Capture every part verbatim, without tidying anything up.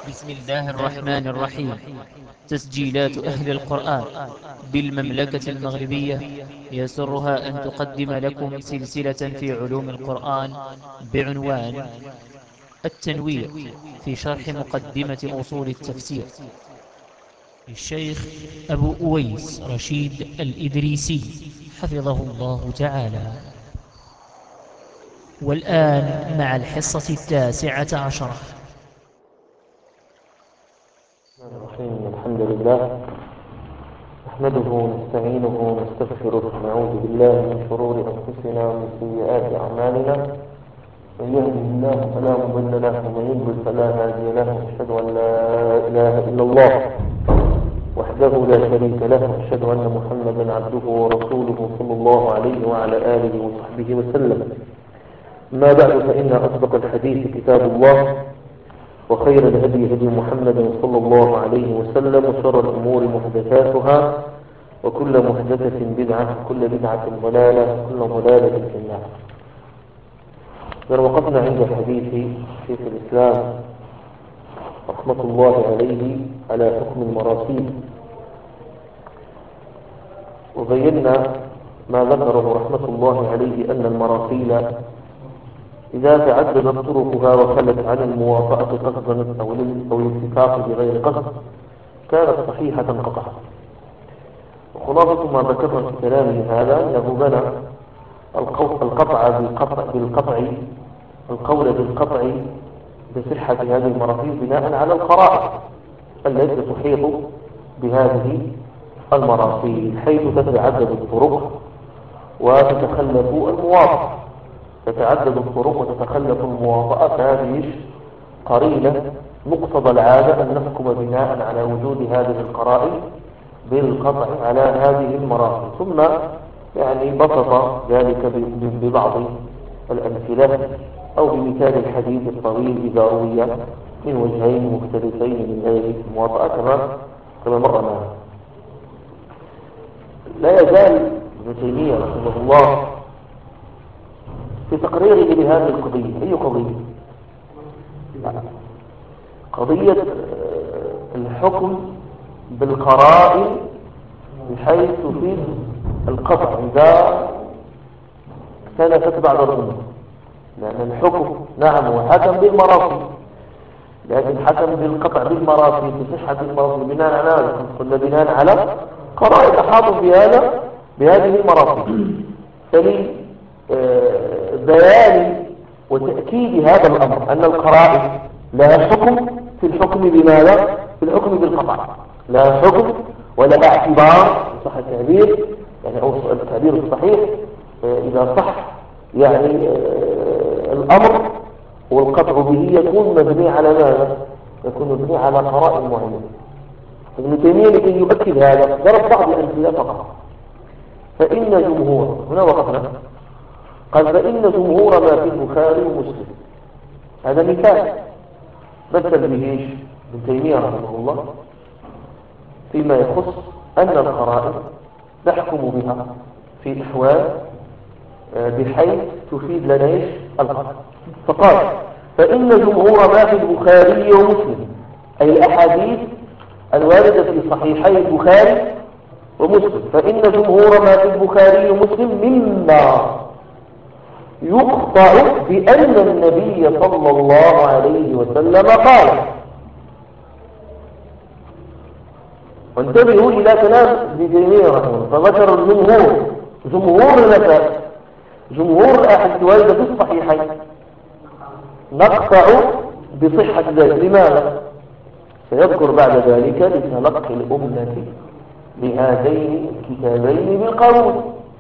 بسم الله الرحمن الرحيم. تسجيلات أهل القرآن بالمملكة المغربية يسرها أن تقدم لكم سلسلة في علوم القرآن بعنوان التنوير في شرح مقدمة أصول التفسير للشيخ أبو أويس رشيد الإدريسي حفظه الله تعالى. والآن مع الحصة التاسعة عشرة. الرحيم. الحمد لله نحمده ونستعينه ونستغفره ونعوذ بالله من شرور أنفسنا ومن سيئات أعمالنا. من يهده الله فلا مضل له ومن يضلل فلا هادي له. أشهد أن لا إله إلا الله وحده لا شريك له، وأشهد أن محمدا عبده ورسوله صلى الله عليه وعلى آله وصحبه وسلم. ما بعد، فإن أصدق الحديث كتاب الله، وخير الهدي هدي محمد صلى الله عليه وسلم، وشر الأمور محدثاتها، وكل محدثة بدعة، وكل بدعة ضلالة، وكل ضلالة في النار. وقفنا عند حديث شيخ الإسلام رحمة الله عليه على حكم المراسيل، وبينا ما ذكره رحمة الله عليه أن المراسيل إذا تعددت طرقها وخلت عن الموافقة قصدا أو الاتفاق بغير قصد كانت صحيحة قطعا. وخلاصة ما ذكرنا في كلامه هذا أنه بنى القطع بالقطع بالقطع القول بالقطع بصحة هذه المراسيل بناء على القرائن التي تحيط بهذه المراسيل، حيث تتعدد الطرق وتتخلف الموافقة. تتعدد الطرق وتتخلف المواطأة، فهذه قرينة مقتضى العادة أن نحكم بناء على وجود هذه القرائن بالقطع على هذه المراحل. ثم يعني بسط ذلك ببعض الأمثلة أو بمثال الحديث الطويل إذا روي من وجهين مختلفين من غير المواطأة كما كما مر معنا. لا يزال ابن تيمية رحمه الله في تقريره لهذه القضية. أي قضية؟ قضية الحكم بالقرائن بحيث تفيد القطع إذا اختلفت بعض الأمور، لأن الحكم نعم هو حكم بالمراسيل، لكن حكم بالقطع بالمراسيل بصحة المراسيل بناء على هذا قلنا بناء على قرائن أحاط بهذا بهذه المراسيل. فلي بيان وتأكيد هذا الأمر أن القرائن لها حكم في الحكم بماذا؟ في الحكم بالقطع، لها حكم ولها اعتبار صح التعبير، يعني أو التعبير الصحيح إذا صح يعني الأمر والقطع به يكون مبني على ماذا؟ يكون مبني على قرائن معينة. ابن تيمية لكي يؤكد هذا ضرب بعض الأمثلة فقط. فإن جمهور، هنا وقفنا، قال فإن جمهور ما في البخاري ومسلم، هذا مثال مثل به ايش ابن تيمية رحمه الله فيما يخص أن القرائن نحكم بها في أحوال بحيث تفيد لنا ايش القطع. فقال فإن جمهور ما في البخاري ومسلم، أي الأحاديث الواردة في صحيحي البخاري ومسلم، فإن جمهور ما في البخاري ومسلم مما يقطع بأن النبي صلى الله عليه وسلم قال. وانتبهوا إلى كلام ابن تيمية رحمه الله، فذكر الجمهور جمهور المسائل جمهور الأحاديث الواردة في الصحيحين نقطع بصحة ذلك. لماذا؟ سيذكر بعد ذلك لتلقي الأمة بهذين الكتابين بالقبول.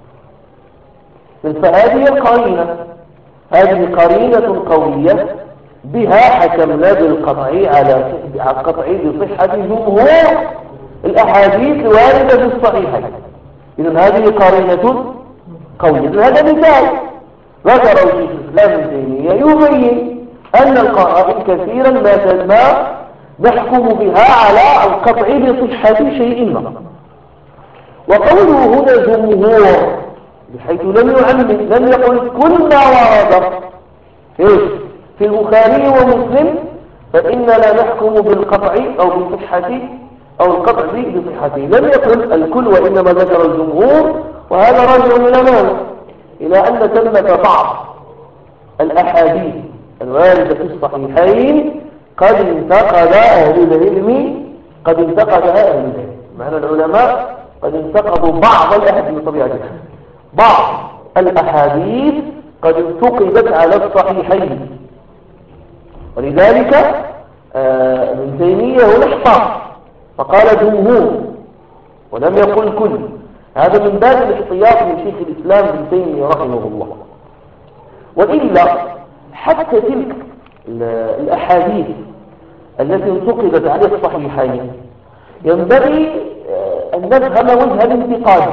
فهذه القرينة هذه قرينة قوية بها حكمنا بالقطع على القطع بصحة جمهور الأحاديث الواردة في الصحيحين. إذن هذه قرينة قوية. هذا مثال ذكره شيخ الإسلام ابن تيمية يبين أن القرائن كثيرا ما نحكم بها على القطع بصحة شيء ما. وقوله هنا جمهور بحيث لم يعمم، لم يقل كل ما ورد إيش في البخاري ومسلم فإننا نحكم بالقطع أو بصحة أو القطع بصحته. لم يقل الكل وإنما ذكر الجمهور، وهذا راجع إلى ماذا؟ إلى أن ثمة بعض الأحاديث الواردة في الصحيحين قد انتقد أهل العلم قد انتقدها أهل العلم. معنى العلماء قد انتقدوا بعض الأحاديث بطبيعة بعض الأحاديث قد انتقدت على الصحيحين، ولذلك ابن تيمية هنا احتاط فقال جمهور ولم يقل كل. هذا من باب الاحتياط من شيخ الإسلام ابن تيمية رحمه الله. وإلا حتى تلك الأحاديث التي انتقدت على الصحيحين ينبغي أن نفهم وجه الانتقاد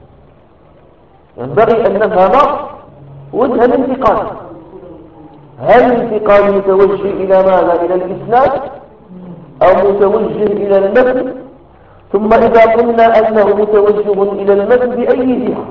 ينبغي أن نفهم وجه الانتقاد. هل الانتقاد متوجه إلى ماذا؟ إلى الإسناد أو متوجه إلى المتن؟ ثم إذا قلنا أنه متوجه إلى المتن بأي جهة؟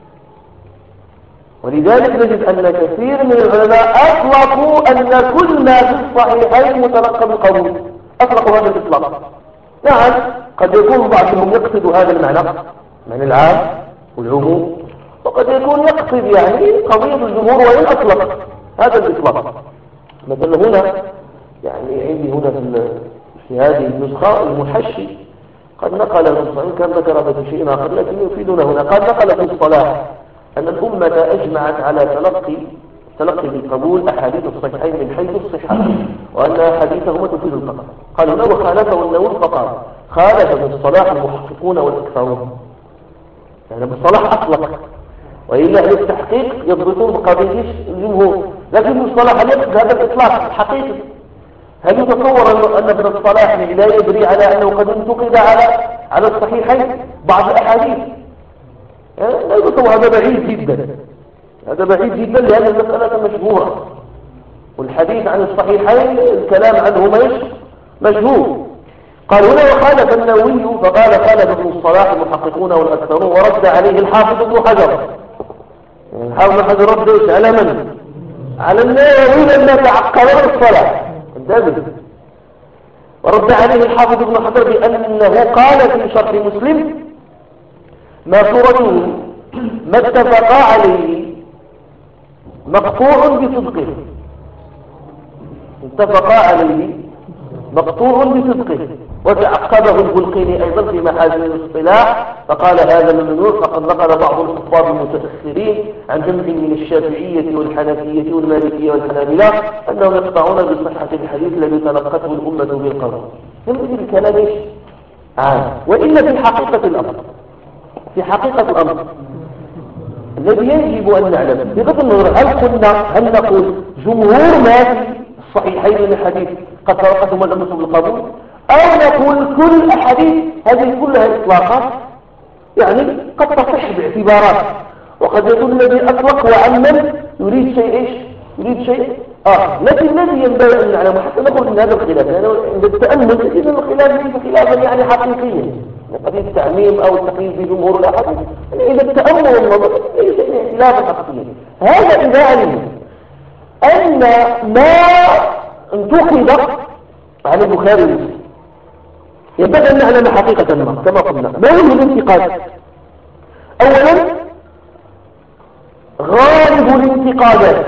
ولذلك نجد أن كثير من العلماء أطلقوا أن كل ما في الصحيحين متلقى بالقبول، أطلقوا هذا الإطلاق. نعم قد يكون بعضهم يقصد هذا المعنى معنى العام والعموم، وقد يكون يقصد يعني قضية الجمهور وإن أطلق هذا الإطلاق. مثلا هنا يعني عندي هنا في هذه النسخة المحشي قد نقل الصحيح كان ذكر هذا شيء آخر لكن يفيدنا هنا. قد نقل في الصلاح أن الأمة أجمعت على تلقي تلقي بالقبول أحاديث الصحيحين من حيث الصحة، وأن أحاديثهما تفيد القطع. قال هنا وخالفه النووي فقال خالف ابن الصلاح المحققون والأكثرون. يعني ابن الصلاح أطلق، وإلا أهل التحقيق يضبطون بقضية الجمهور، لكن ابن الصلاح هل يقصد هذا الإطلاق الحقيقي؟ هل يتصور أن ابن الصلاح لا يدري على أنه قد انتقد على على الصحيحين بعض الأحاديث؟ لا يتصور. هذا بعيد جدا هذا بعيد جدا لأن المسألة مشهورة، والحديث عن الصحيحين الكلام عنه مش مشهور. قال هنا وخالف النووي فقال خالف ابن الصلاح المحققون والأكثرون، ورد عليه الحافظ ابن حجر. الحافظ ابن حجر رد ايش على من؟ على النووي لما تعقل الصلاح انتبه. ورد عليه الحافظ ابن حجر بأنه قال في شرح مسلم ما صورته ما اتفق عليه مقطوع بصدقه اتفق عليه مقطوع بصدقه. وتعقبه البلقيني أيضا في محاسن الاصطلاح فقال هذا ممنوع، فقد نقل بعض الحفاظ المتأخرين عن جمع من الشافعية والحنفية والمالكية والحنابلة أنهم يقطعون بصحة الحديث الذي تلقته الأمة بالقول. يمكن الكلام ايش؟ عام. وإلا في حقيقة الأمر في حقيقة الأمر الذي يجب أن نعلم بغض النظر هل قلنا هل نقول جمهور ما في الصحيحين من الحديث قد تلقتهم الأمة بالقبول، أو نقول كل أحاديث هذه كلها إطلاقات يعني قد تصح باعتبارات، وقد يكون الذي أطلق وعمم يريد شيء إيش؟ يريد شيء آخر. لكن الذي ينبغي أن نعلم حتى نقول أن هذا الخلاف يعني عند التأمل إذا الخلاف ليس خلافا يعني حقيقيا قضية التعميم أو التقييد بجمهور الأحاديث، إذا التأمل والنظر ليس خلافا حقيقيا. هذا إذا علم أن ما انتقد على البخاري ومسلم ينبغي أن نعلم حقيقة ما كما قلنا ما هو الانتقاد. أولا غالب الانتقادات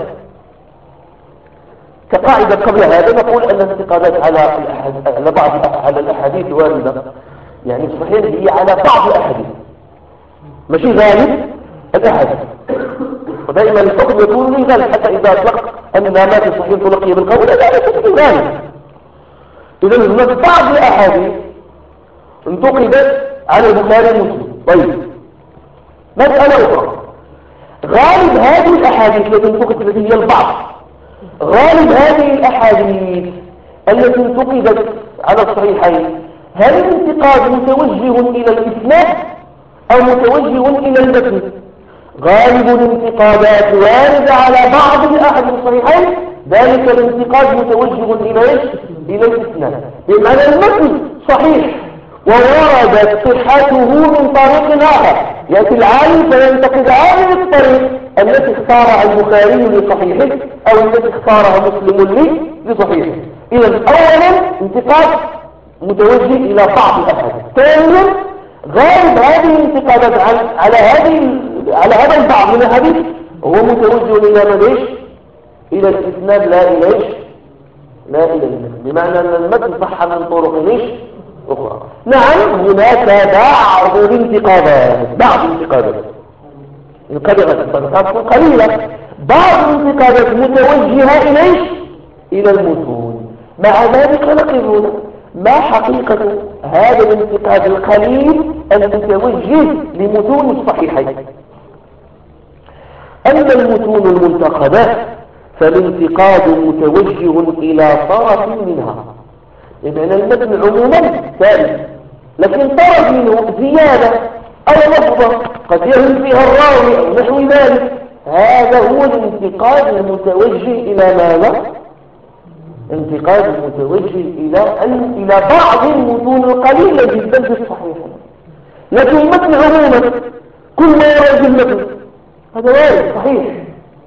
كقاعدة قبل هذا نقول أن الانتقادات على على بعض على الأحاديث الواردة يعني صحيح هي على بعض الأحاديث ماشي غالب الأحاديث، ودائما الحكم يكون للغالب حتى إذا أطلق أن ما في صحيح تلقي بالقول لا يكون غالب. إذا هناك بعض الأحاديث انتقدت على البخاري ومسلم. طيب مسألة أخرى غالب هذه الأحاديث التي انتقدت التي هي البعض غالب هذه الأحاديث التي انتقدت على الصحيحين هل الانتقاد متوجه إلى الإسناد أو متوجه إلى المتن؟ غالب الانتقادات واردة على بعض الأحاديث الصحيحين ذلك الانتقاد متوجه إلى إيش؟ إلى الإسناد، بمعنى المتن صحيح ووردت صحته من طريق آخر، يأتي العالم فينتقد هذه الطريق التي اختارها البخاري لصحيحه أو التي اختارها مسلم لصحيح. إذا أولا انتقاد متوجه إلى بعض الأحاديث. ثانيا غالب هذه الانتقادات على هذه على هذا البعض من الأحاديث هو متوجه إلى من إيش؟ إلى الإسناد لا إلى إيش؟ لا إلى المتن، بمعنى أن المتن صح من طرق إيش؟ أخرى. نعم هناك بعض الانتقادات بعض الانتقادات الانتقادات قليلة، بعض الانتقادات متوجهة إلى إيش؟ إلى المتون. مع ذلك نقول ما حقيقة هذا الانتقاد القليل المتوجه لمتون الصحيحين؟ أما المتون المنتقدة فالانتقاد متوجه إلى طرف منها، لأن المتن عموما ثابت، لكن طرف منه زيادة أو لفظة قد يهم فيها الراوي أو نحو ذلك، هذا هو الانتقاد المتوجه إلى ماذا؟ انتقاد المتوجه إلى إلى بعض المتون القليلة جدا في الصحيح. لكن المتن عموما كل ما يرد المتن هذا وارد صحيح.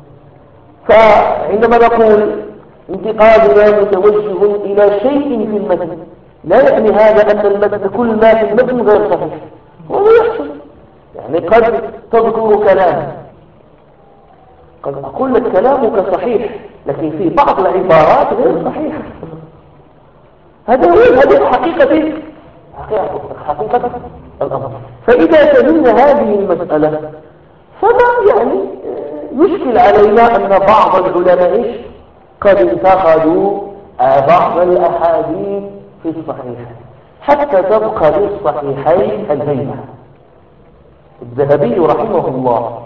فعندما نقول انتقادنا متوجه إلى شيء في المتن لا يعني هذا أن المتن كل ما في المتن غير صحيح، هو يحصل. يعني قد تذكر كلام، قد أقول لك كلامك صحيح لكن في بعض العبارات غير صحيحة. هذا هو هذه حقيقة حقيقة حقيقة الأمر. فإذا فهمنا هذه المسألة فما يعني يشكل علينا أن بعض العلماء قد انتقدوا بعض الأحاديث في الصحيح حتى تبقى للصحيحين الهيبة. الذهبي رحمه الله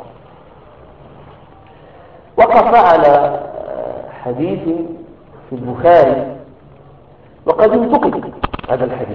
وقف على حديث في البخاري وقد انتقد هذا الحديث،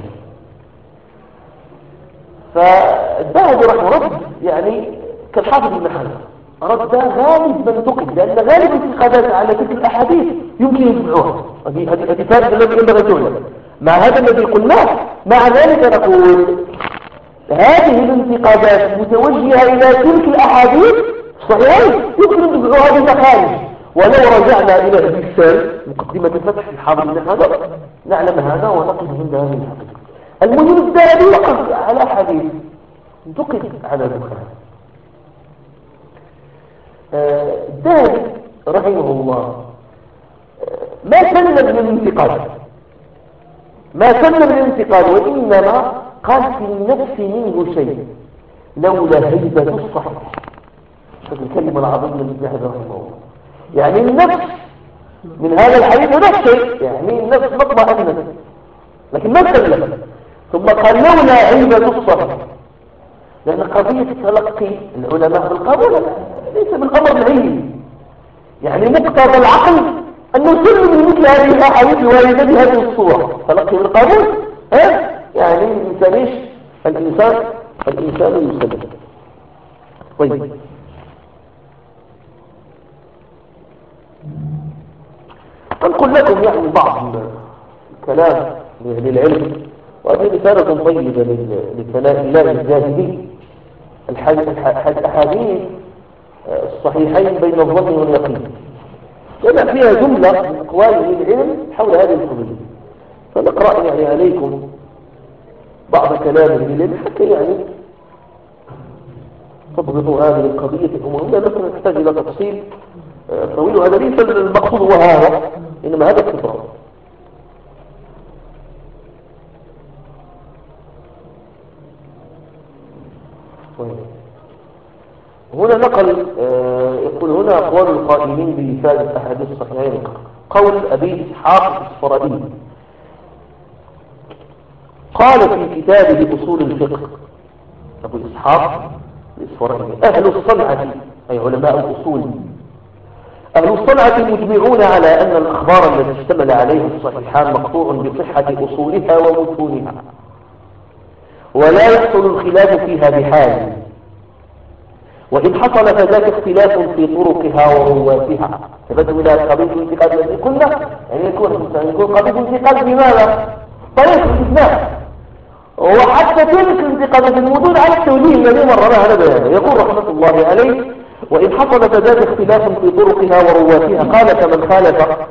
فالذهبي رحمه رد يعني كالحافظ ابن حجر رد غالب من انتقد، لأن غالب الانتقادات على تلك الأحاديث يمكن يتبعوها. هذه هذه فائدة التي ينبغي تعلم. مع هذا الذي قلناه مع ذلك نقول هذه الانتقادات متوجهة إلى تلك الأحاديث صحيحين يمكن أن تدعوها بمخارج. ولو رجعنا إلى أبي السال مقدمة الفتح الحافظ ابن حجر نعلم هذا ونقف عند هذه الحقيقة. المهم الذهبي وقف على حديث انتقد على البخاري. الذهبي رحمه الله ما سلم للانتقاد ما سلم للانتقاد وإنما قال في النفس منه شيء لولا هيبة الصحيح. شوف الكلمة العظيمة من الذهبي رحمه الله، يعني النفس من هذا الحديث نفس شيء، يعني النفس مطمئنة لكن ما سلم. ثم قال لولا هيبة الصحيح، لأن قضية تلقي العلماء بالقبول ليس بالأمر العلمي، يعني مقتضى العقل أن نسلم مثل هذه الأحاديث الواردة بهذه الصورة تلقي بالقبول. ها يعني الإنسان إيش؟ الإنسان الإنسان يسلم. طيب أنقل لكم يعني بعض الكلام للعلم، وهذه رسالة طيبة لثناء الله الزاهدي. الأحاديث الصحيحين بين الظن واليقين جمع فيها جملة من أقوال العلم حول هذه القضية، فنقرأ يعني عليكم بعض كلام العلم حتى يعني تضبطوا هذه القضية الأمور. لا مثلا نحتاج إلى تفصيل طويل، وهذا ليس المقصود هو هذا، إنما هذا اختصار. هنا نقل يقول هنا أقوال القائلين بإفادة الأحاديث الصحيحين. قول أبي إسحاق الصفرائي قال في كتابه أصول الفقه، أبو إسحاق الصفرائي أهل الصنعة أي علماء الأصول أهل الصنعة مجمعون على أن الأخبار التي اشتمل عليها الصحيحان مقطوع بصحة أصولها ومتونها، ولا يحصل الخلاف فيها بحال، وإن حصل فذاك اختلاف في طرقها ورواتها. تبدو إلى قضية الانتقاد الذي قلنا يعني يكون يكون قضية الانتقاد بماذا؟ طريق الاستثناء، وحتى تلك الانتقاد الموجود على التوجيه الذي مر لها هذا. يقول رحمة الله عليه وإن حصل فذاك اختلاف في طرقها ورواتها قال كمن خالف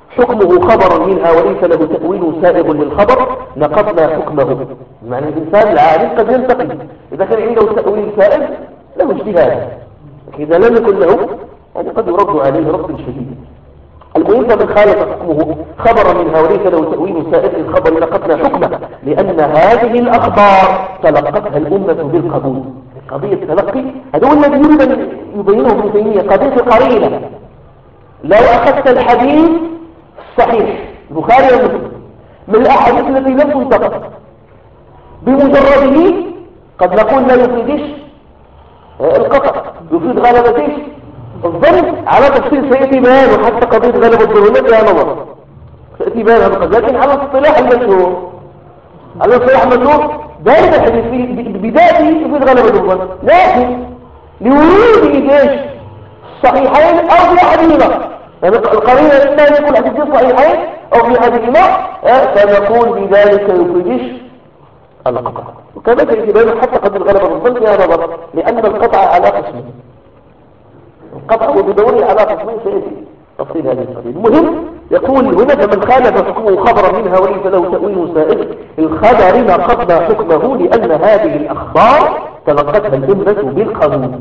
حكمه خبر منها وليس له تأويل سائغ للخبر نقضنا حكمه. معنى الإنسان العالم قد ينتقد إذا كان عنده تأويل سائغ له اجتهاد، إذا لم يكن له يعني قد يرد عليه رد شديد. المهم فمن خالف حكمه خبر منها وليس له تأويل سائغ للخبر نقضنا حكمه، لأن هذه الأخبار تلقتها الأمة بالقبول. قضية التلقي هذا هو الذي يريد أن يبينه ابن تيمية، قضية القرينة. لو أخذت الحديث الصحيح البخاري ومسلم من الأحاديث التي لم تنتقد بمجرده قد نقول لا يفيدش القطع، يفيد غلبة الظن على تفصيل سيأتي بيان، وحتى قضية غلبة الظن فيها نظر سيأتي بيان هذا، لكن على الاصطلاح المشهور على الاصطلاح المشهور ذلك الحديث بذاته يفيد غلبة الظن، لكن لورود ايش الصحيحين أو في أحدهما، يعني القرينة إما أن يكون حديث صحيحين أو في أحدهما فنقول بذلك يفيدش القطع. وكما سيأتي حتى قد الغلبة الظن فيها نظر، لأن القطع على قسمه، القطع هو بدوره على قسمه سيأتي تفصيل هذه القضية. المهم يقول هنا فمن خالف حكمه خبر منها وليس له تأويل سائغ الخبر نقضنا حكمه، لأن هذه الأخبار تلقتها الأمة بالقبول.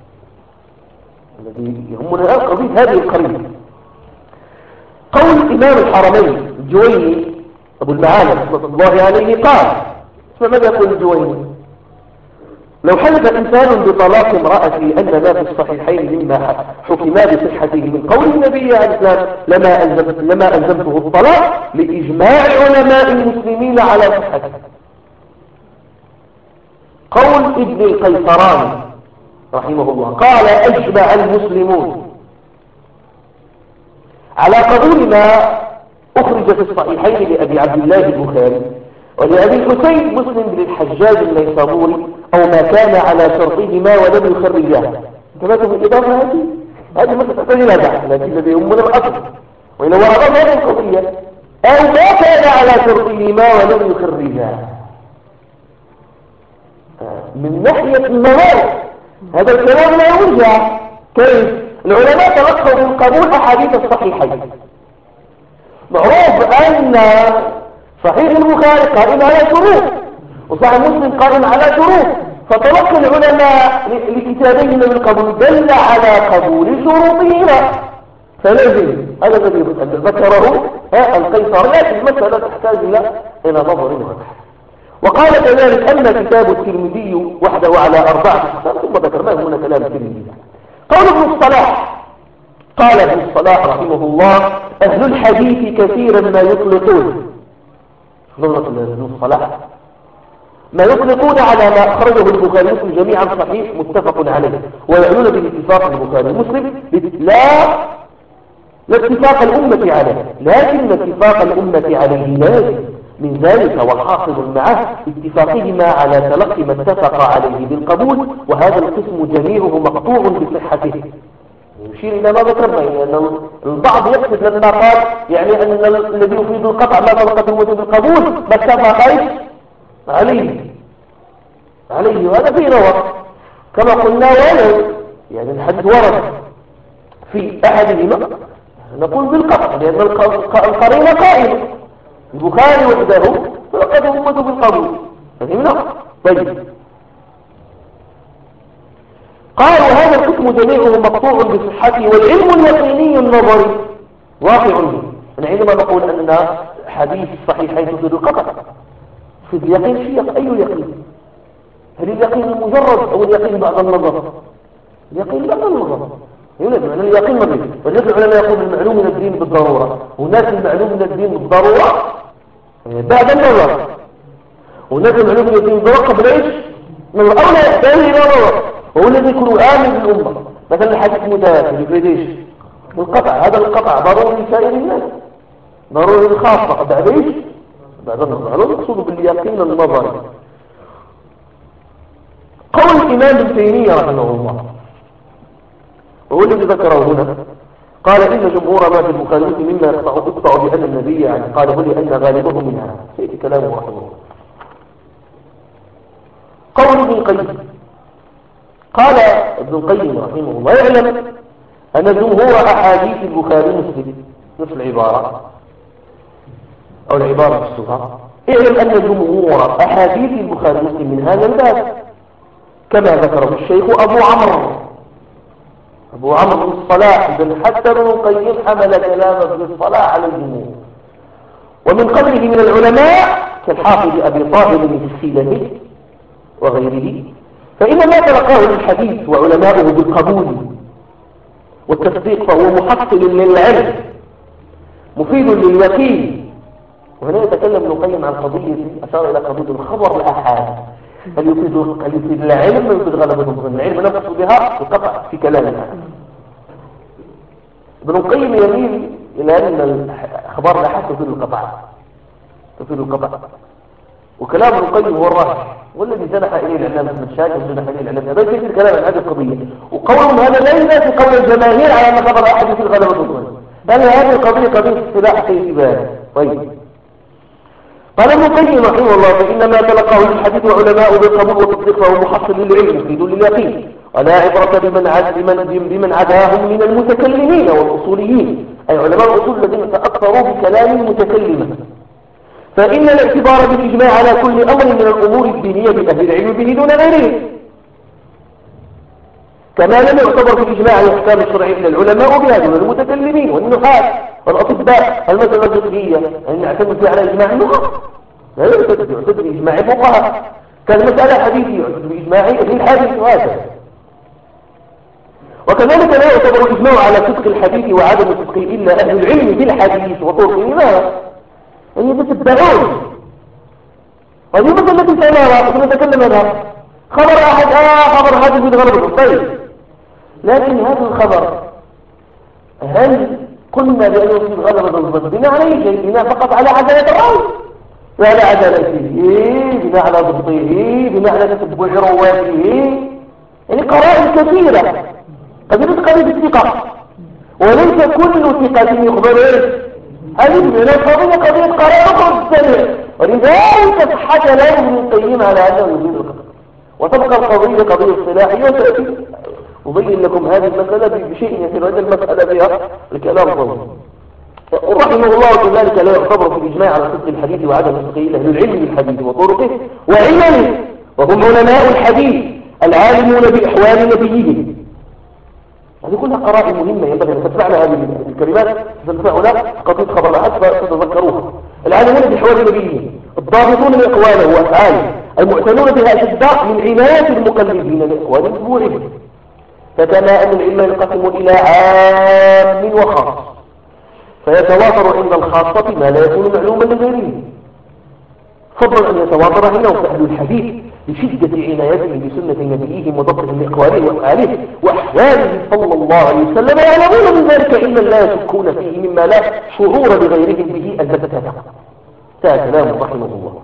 الذي يهمنا الآن قضية هذه القرينة. قول إمام الحرمين الجويني أبو المعالي رحمة الله عليه قال، اسمع ماذا يقول الجويني: لو حلف إنسان بطلاق امرأته أن ما في الصحيحين مما حكما بصحته من قول النبي عليه السلام لما ألزمت لما ألزمته الطلاق لإجماع علماء المسلمين على صحته. قول ابن القيطراني رحمه الله قال: أجمع المسلمون على قبول ما أخرج في الصحيحين لأبي عبد الله البخاري ولأبي الحسين مسلم بن الحجاج النيسابوري أو ما كان على شرطهما ولم يخرجاه. انتبهتم الإضافة هذه؟ هذه مثل تحتاج إلى بحث، لكن الذي يهمنا الأصل. وإن وراء هذه القضية أو ما كان على شرطهما ولم يخرجاه من ناحية النظر هذا الكلام لا يرجع. كيف؟ العلماء تلقوا بالقبول أحاديث الصحيحين. معروف أن صحيح البخاري قائم على شروط وصحيح مسلم قائم على شروط، فتلقى العلماء لكتابين بالقبول دل على قبول شروطهما، فلازم هذا الذي ذكره القيصر، لكن المسألة تحتاج إلى نظر وبحث. وقال كذلك أن كتاب الترمذي وحده على أربعة أقسام، ثم ذكرناه هنا كلام الترمذي. قول ابن الصلاح قال ابن الصلاح رحمه الله: أهل الحديث كثيرا ما يطلقون نظرة ابن الصلاح ما يطلقون على ما أخرجه البخاري ومسلم جميعا صحيح متفق عليه، ويعنون بالاتفاق البخاري ومسلم لا لا اتفاق الأمة عليه، لكن اتفاق الأمة عليه لازم من ذلك وحاصل معه اتفاقهما على تلقي ما اتفق عليه بالقبول، وهذا القسم جميعه مقطوع بصحته. يشير إلى ما ذكرنا، يعني البعض يقصد لما قال يعني أن الذي يفيد القطع ما تلقت الأمة بالقبول ما اتفق عليه عليه وهذا فيه نظر كما قلنا، ولو يعني الحديث ورد في أحدهما نقول بالقطع لأن القرينة قائمة، البخاري وحده تلقت الأمة بالقبول. فهمنا؟ طيب. قال: وهذا الحكم جميعه مقطوع بصحته والعلم اليقيني النظري واقع به. يعني عندما نقول أن حديث الصحيحين تفيد القطع في اليقين شيء، أي يقين؟ هل اليقين المجرد أو اليقين بعد النظر؟ اليقين بعد النظر يولد معنى اليقين نظري. والناس العلماء يقول المعلوم من الدين بالضرورة، وناس المعلوم من الدين بالضرورة بعد النظر، وناس المعلوم من الدين بالضرورة قبل ايش؟ نظر أو لا يحتاج إلى نظر، وهو الذي يكون آمن بالأمة. مثلا الحديث متواتر يفيد ايش؟ القطع، هذا القطع ضروري لسائر الناس، ضروري الخاصة بعد ايش؟ بعد النظر. هذا المقصود باليقين النظري. قول الإمام ابن تيمية رحمه الله وهو الذي ذكره هنا، قال: إن جمهور ما في البخاري مما يقطع بأن النبي يعني قاله لأن غالبه منها. سيأتي كلامه رحمه الله. قول ابن القيم قال ابن القيم رحمه الله: يعلم أن جمهور أحاديث البخاري مسلم نصف العبارة أو العبارة بالصغة. اعلم أن جمهور أحاديث البخاري ومسلم من هذا الباب كما ذكره الشيخ أبو عمرو أبو عمرو بن الصلاح، بل حتى ابن القيم حمل كلامه في الصلاح على الجمهور، ومن قبله من العلماء كالحافظ أبي طاهر في السيلة وغيره، فإن ما تلقاه الحديث وعلماؤه بالقبول والتصديق فهو محصل للعلم مفيد لليقين. وهنا يتكلم ابن القيم عن قضية أشار إلى قضية الخبر الآحاد، هل يفيد هل يفيد العلم أو يفيد غلبة الظن؟ العلم نقصد بها القطع في كلامنا. ابن القيم يميل إلى أن الأخبار الآحاد تفيد القطع تفيد القطع وكلام ابن القيم هو الراجح، والذي جنح إليه الإعلام ابن الشاكر وجنح إليه الإعلام هذا يفيد الكلام عن هذه القضية، وقولهم هذا لا ينافي قول الجماهير على أن خبر الآحاد يفيد غلبة الظن، لأن هذه القضية قضية اصطلاح سيف بال. طيب، قال ابن القيم رحمه الله: فإن ما تلقاه الحديث وعلماء بالقبول والتصديق فهو محصل للعلم مفيد لليقين، ولا عبرة بمن عد بمن بمن عداهم من المتكلمين والأصوليين، أي علماء الأصول الذين تأثروا بكلام المتكلمة، فإن الاعتبار بالإجماع على كل أمر من الأمور الدينية بأهل العلم به دون غيره، كما لم يعتبر بالإجماع على الأحكام الشرعية إلا العلماء بها دون المتكلمين والنحاة والأطباء. المسألة الفقهية أن نعتمد فيها على إجماع النحاة لا يعتد يعتد بإجماع الفقهاء، كالمسألة حديثية يعتد بإجماع أهل الحديث وهكذا. وكذلك لا يعتبر الإجماع على صدق الحديث وعدم صدقه إلا أهل العلم بالحديث وطرقه، لماذا؟ أن يتتبعون. هذه مثل التي سنرى نتكلم عنها، خبر أحد آه خبر حديث بغرضه. طيب، لكن هذا الخبر هل قلنا بأنه في غلبة الظن بناء على شيء؟ بناء فقط على عدالة الراوي وعلى عدالته، بناء على ضبطه، بناء على تتبع رواته، يعني قرائن كثيرة. قضية قضية الثقة، وليس كل ثقة يخبر هذه من القضية قضية قرائن السمع، ولذلك صحة كلام ابن القيم على أنه يزيد القدر. وتبقى القضية قضية اصطلاحية وتأتي أبين لكم هذه المسألة بشيء يسير، هذه المسألة بها الكلام طويل. رحمه الله كذلك لا يعتبر في الإجماع على صدق الحديث وعدم صدقه إلا أهل العلم بالحديث وطرقه وعلمه، وهم علماء الحديث العالمون بأحوال نبيهم. هذه كلها قرائن مهمة ينبغي أن تتبعنا هذه الكلمات، تتبعنا قضية خبر الأحد فتتذكروها. العالمون بأحوال نبيهم الضابطون لأقواله وأفعاله المعتنون بها أشداء من عناية المقلدين لأقوال متبوعهم. فكما أن العلم ينقسم إلى عام وخاص، فيتواتر عند الخاصة ما لا يكون معلوما لغيرهم، فضلا أن يتواتر عندهم فأهل الحديث لشدة عنايتهم بسنة نبيهم وضبطهم لأقواله وأفعاله وأحواله صلى الله عليه وسلم، يعلمون من ذلك علما لا يشكون فيه مما لا شعور لغيرهم به البتة. هذا كلام رحمه الله.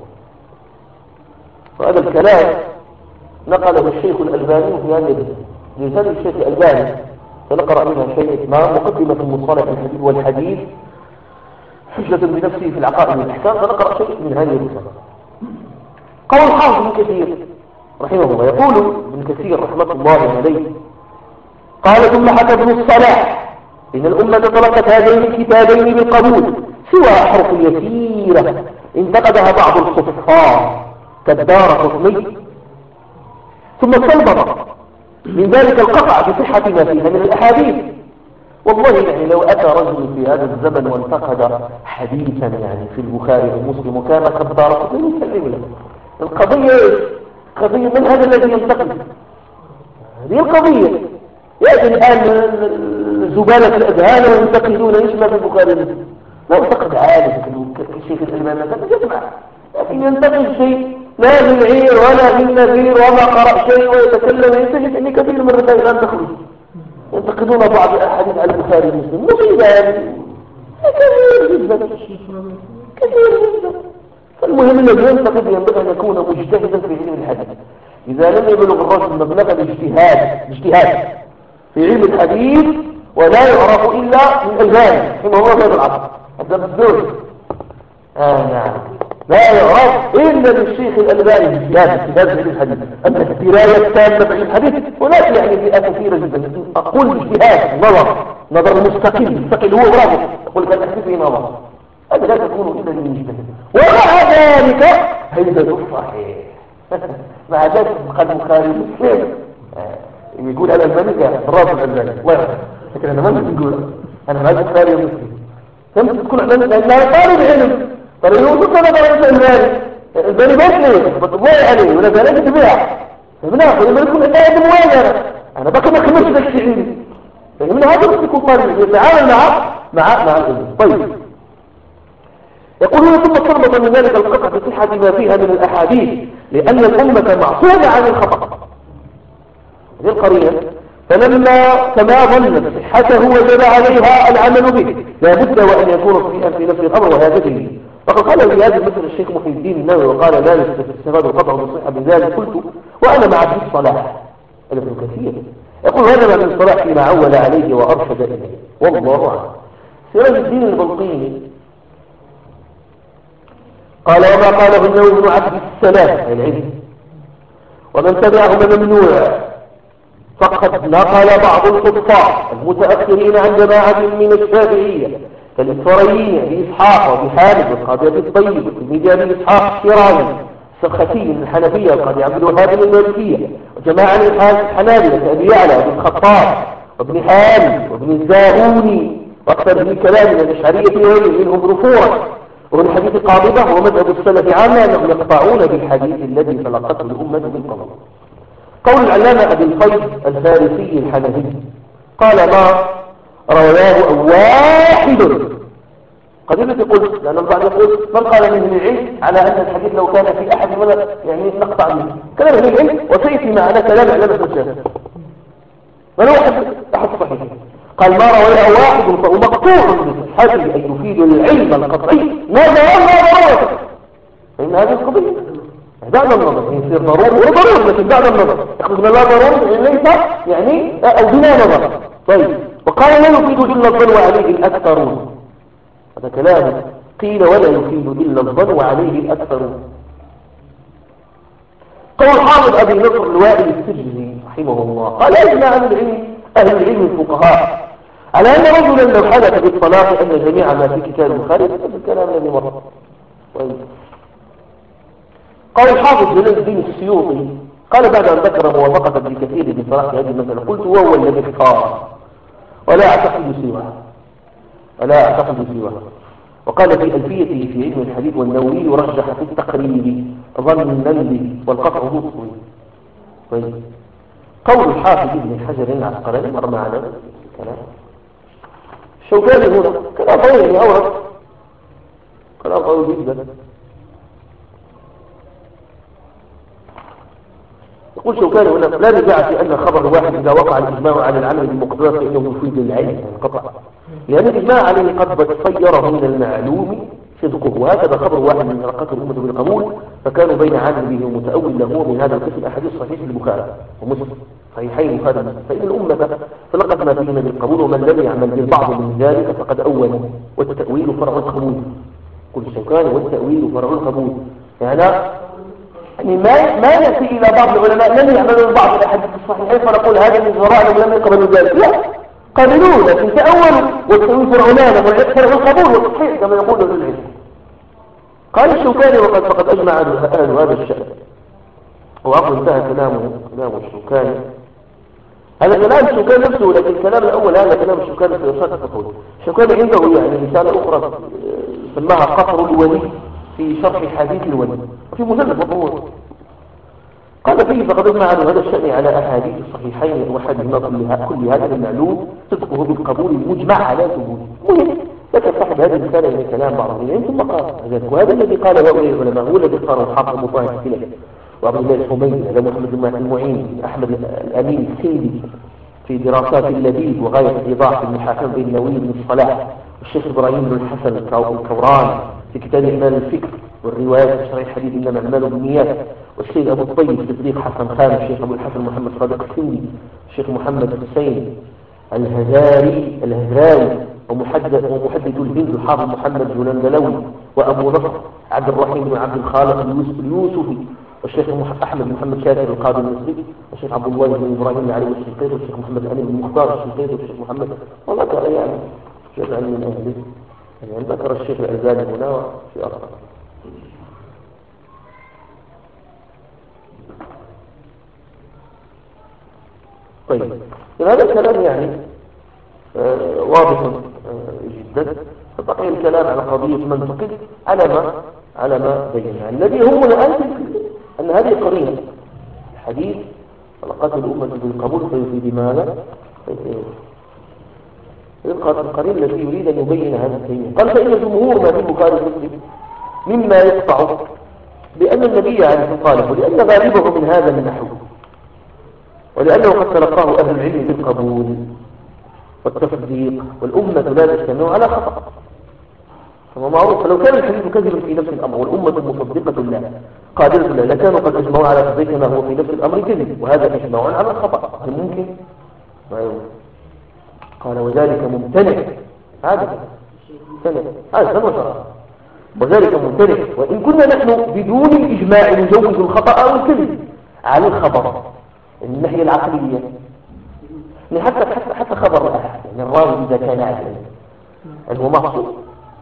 وهذا الكلام نقله الشيخ الألباني في هذه رسالة الشيخ الألباني، فنقرأ منها شيء ما مقدمة المصطلح الحديث والحديث حجة بنفسه في العقائد والأحكام، فنقرأ شيء من هذه الرسالة. قول الحافظ ابن كثير رحمه الله، يقول ابن كثير رحمة الله عليه: قال ثم حكى ابن الصلاح إن الأمة تلقت هذين الكتابين بالقبول سوى أحرف يسيرة انتقدها بعض الكفار كالدارقطني، ثم استنبط من ذلك القطع بصحة ما فيها من الأحاديث. والله يعني لو أتى رجل في هذا الزمن وانتقد حديثا يعني في البخاري ومسلم وكان كالدارقطني يسلم له. القضية قضية من هذا الذي ينتقد؟ هذه القضية. يأتي الآن زبالة الأذهان وينتقدون اسمه في البخاري ومسلم. لا ينتقد عالم كالشيخ الألباني مثلا يسمع، لكن ينتقد شيء لا بالعير ولا بالنذير وما قرأ شيء ويتكلم ويتجد أن كثير من الرسائل لا تخرج ينتقدون بعض الأحاديث على البخاري ومسلم. مصيبة هذه كثير جدا كثير جدا. فالمهم الذي ينتقد ينبغي أن يكون مجتهدا في علم الحديث. إذا لم يبلغ الرجل مبلغ الاجتهاد اجتهاد في علم الحديث ولا يعرف إلا من ألباني رحمه الله في هذا العصر، هذا بالدور. آه نعم لا يعرف إلا للشيخ الألباني باجتهاد اجتهاد في علم الحديث. أما الدراية التامة في علم الحديث هناك يعني فئات كثيرة جدا. أقول باجتهاد نظر نظر مستقل مستقل هو برافو يقول لك الحديث فيه نظر، هذا لا تكون إلا للمجتهد. ومع ذلك هيبة الصحيح مع ذلك قد البخاري مسلم يقول على الألباني برافو الألباني الله يرحمه، لكن أنا ما نقول أنا مع البخاري ومسلم. فهمت تكون عندنا لا طالب علم طالب الوصول أنا طالب الألباني الألباني بيتني بطبوعي عليه ولا بلاقي تبيع فبناخذ لما يكون عندنا موازنة أنا بقى ما خمسش لك شيء فمن هذا بس يكون طالب يتعامل مع مع مع العلم. طيب يقولون ثم استنبط من ذلك القطع بصحة ما فيها من الأحاديث لأن الأمة معصومة عن الخطأ هذه القرينة، فلما كما ظنت صحته وجب عليها العمل به لا بد وأن يكون صحيحا في نفس الأمر وهذا دليل. فقد قال في هذا المثل الشيخ محي الدين النووي وقال لا يستفاد القطع بالصحة بذلك قلت وأنا مع ابن الصلاح ابن كثير يقول هذا ما ابن الصلاح فيما عول عليه وأرشد إليه والله أعلم. سراج الدين البلقيني قال وما قاله النووي بن عبد السلام العلم ومن تبعه ممنوع، فقد نقل بعض الحفاظ المتأخرين عن جماعة من الشافعية كالإسفرايين بإسحاق وبحامد والقاضي الطيب والتلميذ أبي إسحاق الشيرازي السرختي من الحنفية والقاضي عبد الوهاب من المالكية وجماعة من الحنابلة كأبي يعلى وابن الخطاب وابن حامد وابن الزاهوني وأكثر من كلام من الأشعرية وغيرهم منهم رفوعا. ومن الحديث قاضبة ومذهب السلف عامة أنهم يقطعون بالحديث الذي تلقته الأمة من قبل. قول العلامة أبي الفيض الفارسي الحنفي قال ما رواه واحد قد يقول لأن البعض يقول من قال من العلم على أن الحديث لو كان في أحد ولا يعني نقطع منه كلام من العلم وسيأتي معنا كلام علامة الشافعي ولو أحد أحد صحيح قال ما رواه واحد فهو مقطوع بصحته أن يفيد العلم القطعي ماذا وما ضرورته فإن هذه القضية بعد النظر يصير ضروري وضروري لكن بعد النظر يخرج لا ضروري ليس يعني أو بلا نظر. طيب وقال لا يفيد إلا الظن وعليه الأكثرون هذا كلام قيل ولا يفيد إلا الظن وعليه الأكثرون. قول حافظ أبي نصر الوائل السجزي رحمه الله قال أجمع عن العلم أهل العلم الفقهاء على أن رجلا لو حدث بالطلاق أن جميع ما في كتاب البخاري هذا الكلام الذي مر. طيب قال الحافظ جلال الدين السيوطي قال بعد أن ذكر موافقة ابن كثير بصراحة هذه المسألة قلت وهو الذي اختار ولا أعتقد سواه ولا أعتقد سواه. وقال في ألفيته في علم الحديث والنووي رجح في التقريب ظنا به والقطع مصوي. طيب قول الحافظ ابن حجر العسقلاني مر معنا كلام الشوكاني هنا كلام طويل أورد كلام طويل جدا. يقول شوكاني هنا لا نزاع في أن خبر واحد إذا وقع الإجماع على العمل بالمقدرات فإنه يفيد العلم القطع لأن الإجماع عليه قد صيره من المعلوم صدقه وهكذا خبر واحد من رقته الأمة بالقبول فكانوا بين عالم به ومتأول له من هذا القسم أحاديث صحيح البخاري ومسلم صحيحين البخاري ومسلم فإن الأمة فلقد ما فيهما بالقبول ومن لم يعمل بالبعض من ذلك فقد أول والتأويل فرع القبول. قل الشوكاني والتأويل فرع القبول يعني يعني ما ما يأتي إلى بعض العلماء لم يعملوا بعض الأحاديث الصحيحين فنقول هذا من ذرائع ولم يقبلوا ذلك لا قبلوه لكن تأولوا والتأويل فرعونان فرع القبول والتصحيح كما يقول ابن العلم. قال الشوكاني وقد فقد أجمع أهل هذا الشأن وعقل انتهى كلامه كلام الشوكاني. هذا كلام الشوكاني نفسه لكن الكلام الأول هذا كلام الشوكاني في إرشاد التقويم. الشوكاني عنده يعني رسالة أخرى سماها قطر الولي في شرح حديث الولي وفي مجلد مطبوع قال فيه فقد اجمع هذا الشأن على أحاديث الصحيحين وحدهما كلها كل هذا المعلوم صدقه بالقبول المجمع على ثبوته. مهم لكن صاحب هذه الرسالة إلى كلام بعض العلماء ثم قال ذلك وهذا الذي قال هؤلاء العلماء هو الذي اختاره حافظ مطاهر السلف وعبد الله الحميدي على محمد المعين أحمد الأمين السندي في دراسات اللبيب وغاية الإيضاح في المحاكم بين النووي بن الصلاح والشيخ إبراهيم بن الحسن الكوراني في كتاب إعمال الفكر والروايات الشرعية الحديث إنما أعمال بالنيات والسيد أبو الطيب صديق حسن خان الشيخ أبو الحسن محمد صادق السندي الشيخ محمد حسين الهزاري الهزراوي ومحدث ومحدث الهند الحافظ محمد جولندلوي وأبو نصر عبد الرحيم بن عبد الخالق اليوسفي، والشيخ أحمد بن محمد شاكر القاضي المصري، والشيخ عبد الله بن إبراهيم العلي الشنقيطي، والشيخ محمد أمين بن مختار الشنقيطي، والشيخ محمد وذكر يعني جمع من أهله، يعني ذكر الشيخ الألباني هنا في أخر. طيب هذا الكلام يعني آه واضح آه جدا. فبقي الكلام على قضية من فقد على ما على ما بينا. الذي يهمنا الآن أن هذه قرينة الحديث طلقات الأمة بالقبول فيفيد ماذا؟ يبقى القرين الذي يريد أن يبين هذا التيمية. قال فإن جمهور ما في البخاري ومسلم مما يقطع بأن النبي عليه الصلاة والسلام، ولأن غالبه من هذا النحو، ولأنه قد تلقاه أهل العلم بالقبول والتصديق، والأمة لا تجتمع على خطأ. فما معروف، فلو كان الحديث كذبا في نفس الأمر والأمة مصدقة له قادرة له لكانوا قد أجمعوا على تصديق ما هو في نفس الأمر كذب، وهذا إجماع على الخطأ. هل ممكن؟ ما يمكن. قال وذلك ممتنع، هذا ممتنع هذا وشرع، وذلك ممتنع وإن كنا نحن بدون الإجماع نجوز الخطأ أو الكذب على الخبر من الناحية العقلية. يعني حتى حتى حتى خبر الأحد، يعني الراوي إذا كان عادلا هل هو معصوم؟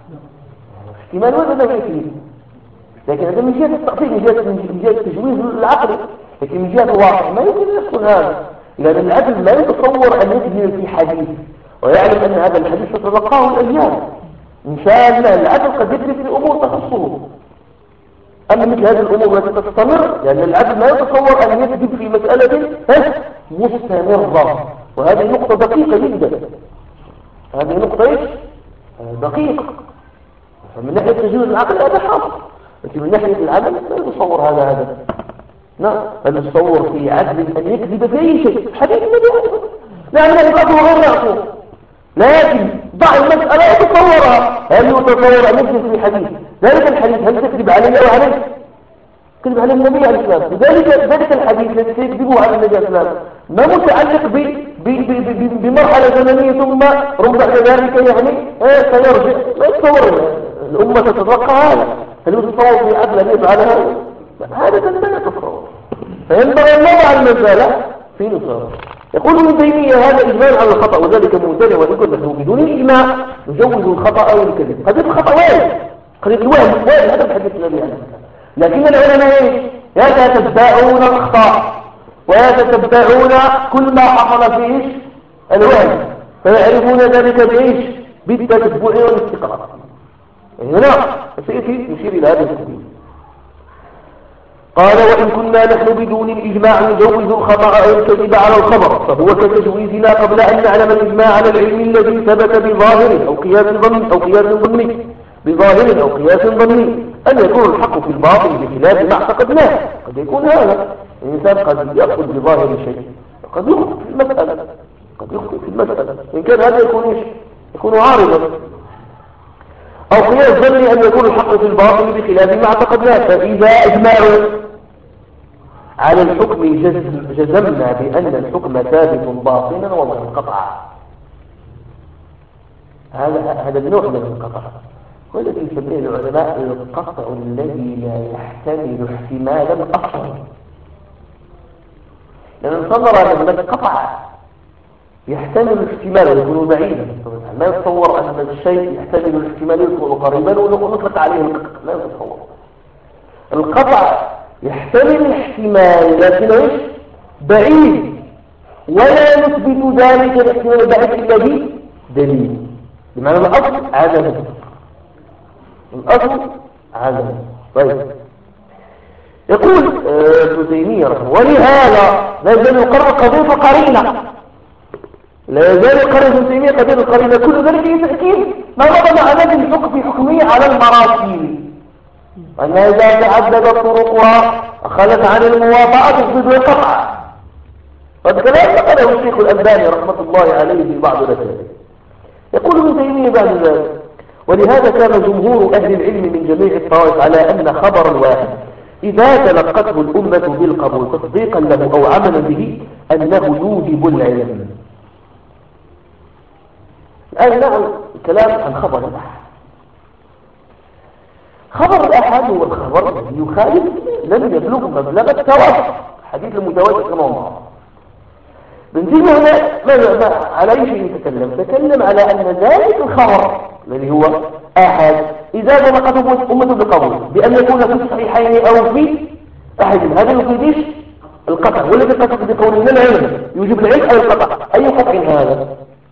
احتمال ولا لا فيه، لكن هذا من جهة التعطيل، من جهة من جهة التجويز العقلي، لكن من جهة الواقع ما يمكن أن يحصل هذا، لأن العدل لا يتصور أن يكذب في حديث ويعلم أن هذا الحديث تتلقاه الأيام. إن شاء الله العدل قد يكذب في أمور تخصه، أما مثل هذه الأمور التي تستمر، لأن العدل لا يتصور أن يكذب في مسألة مستمرة، وهذه نقطة دقيقة جدا. هذه نقطة إيش؟ دقيقة. فمن ناحية تجويز العقل هذا حاصل، لكن من ناحية العدل لا يتصور هذا هذا. نعم، هل يتصور في عدل أن يكذب في أي شيء؟ حديث النبي عليه الصلاة والسلام لا من الأمر غير معصوم، لكن ضع المسألة يتصورها. هل يتصور أن يكذب في حديث؟ ذلك الحديث هل تكذب عليه أو عليه؟ كذب على النبي عليه الصلاة والسلام. لذلك ذلك الحديث الذي سيكذبه على النبي عليه الصلاة والسلام ما متعلق بمرحلة زمنية ثم ربع ذلك يعني سيرجع. لا يتصور الأمة تتلقى هذا. هل يتصور في عدل أن يفعل هذا؟ هذا لا يتصور. فينبغي أن نضع المسألة في نصابها. يقول ابن تيمية هذا إجماع على الخطأ، وذلك ممتنع وإن كنا نحن بدون الإجماع نجوز الخطأ أو الكذب. قد يكون الخطأ وارد، قد يكون الوهم وارد، هذا الحديث الذي عنه. لكن العلماء ايش؟ يتتبعون الأخطاء ويتتبعون كل ما حصل فيه الوهم، فيعرفون ذلك بايش؟ بالتتبع والاستقراء. هنا سيأتي يشير إلى هذا الحديث. قال وإن كنا نحن بدون الإجماع نجوز الخطأ أو الكذب على الخبر، فهو كتجويزنا قبل أن نعلم الإجماع على العلم الذي ثبت بظاهر أو قياس ظني أو قياس ظني بظاهر أو قياس ظني أن يكون الحق في الباطل بخلاف ما اعتقدناه. قد يكون هذا الإنسان قد يأخذ بظاهر شيء، قد يخطئ في المسألة، قد يخطئ في المسألة. إن كان هذا يكون إيش؟ يكون عارضا. أو قياس ظني أن يكون الحق في الباطل بخلاف ما اعتقدناه. فإذا أجمعوا على الحكم جزمنا بأن الحكم ثابت باطنا ومنقطعا. هذا هذا النوع من الانقطاع والذي يسميه العلماء القطع الذي لا يحتمل احتمالا اصلا. لأن نصور أن هناك قطع يحتمل احتمالا يكون بعيدا، لا يتصور أن الشيء يحتمل الاحتمال يكون قريبا ونطلق عليه القطع، لا يتصور. القطع يحتمل الاحتمال لكن ايش؟ بعيد، ولا نثبت ذلك الاحتمال البعيد إلا بدليل. بمعنى الأصل عدم، الأصل عدم. طيب يقول ابن تيمية رحمه ولهذا لا يزال يقرر قضية القرينة، لا يزال يقرر ابن تيمية قضية القرينة. كل ذلك يتأكيد ما مضى مع نفي الحكم في حكمه على المراتب، أن إذا تعددت طرقها أخذت عن الموافقة تفسد القطع. فالكلام نقله الشيخ الألباني رحمة الله عليه في بعض الرسائل. يقول ابن تيمية بعد ذلك ولهذا كان جمهور أهل العلم من جميع الطوائف على أن خبر الواحد إذا تلقته الأمة بالقبول تصديقا له أو عملا به أنه يوجب العلم. الآن نعم الكلام عن خبر الواحد. خبر الأحد هو الخبر الذي يخالف لم يبلغ مبلغ التواتر، حديث المتواتر كما هو معروف. بنتيجة هنا ماذا على أي شيء يتكلم؟ تكلم على أن ذلك الخبر الذي هو أحد إذا سبقته أمة بقبول بأن يكون في الصحيحين أو في أحد، هذا يفيدش القطع، والذي قد بقوله من العلم يوجب العلم أو القطع. أي قطع هذا؟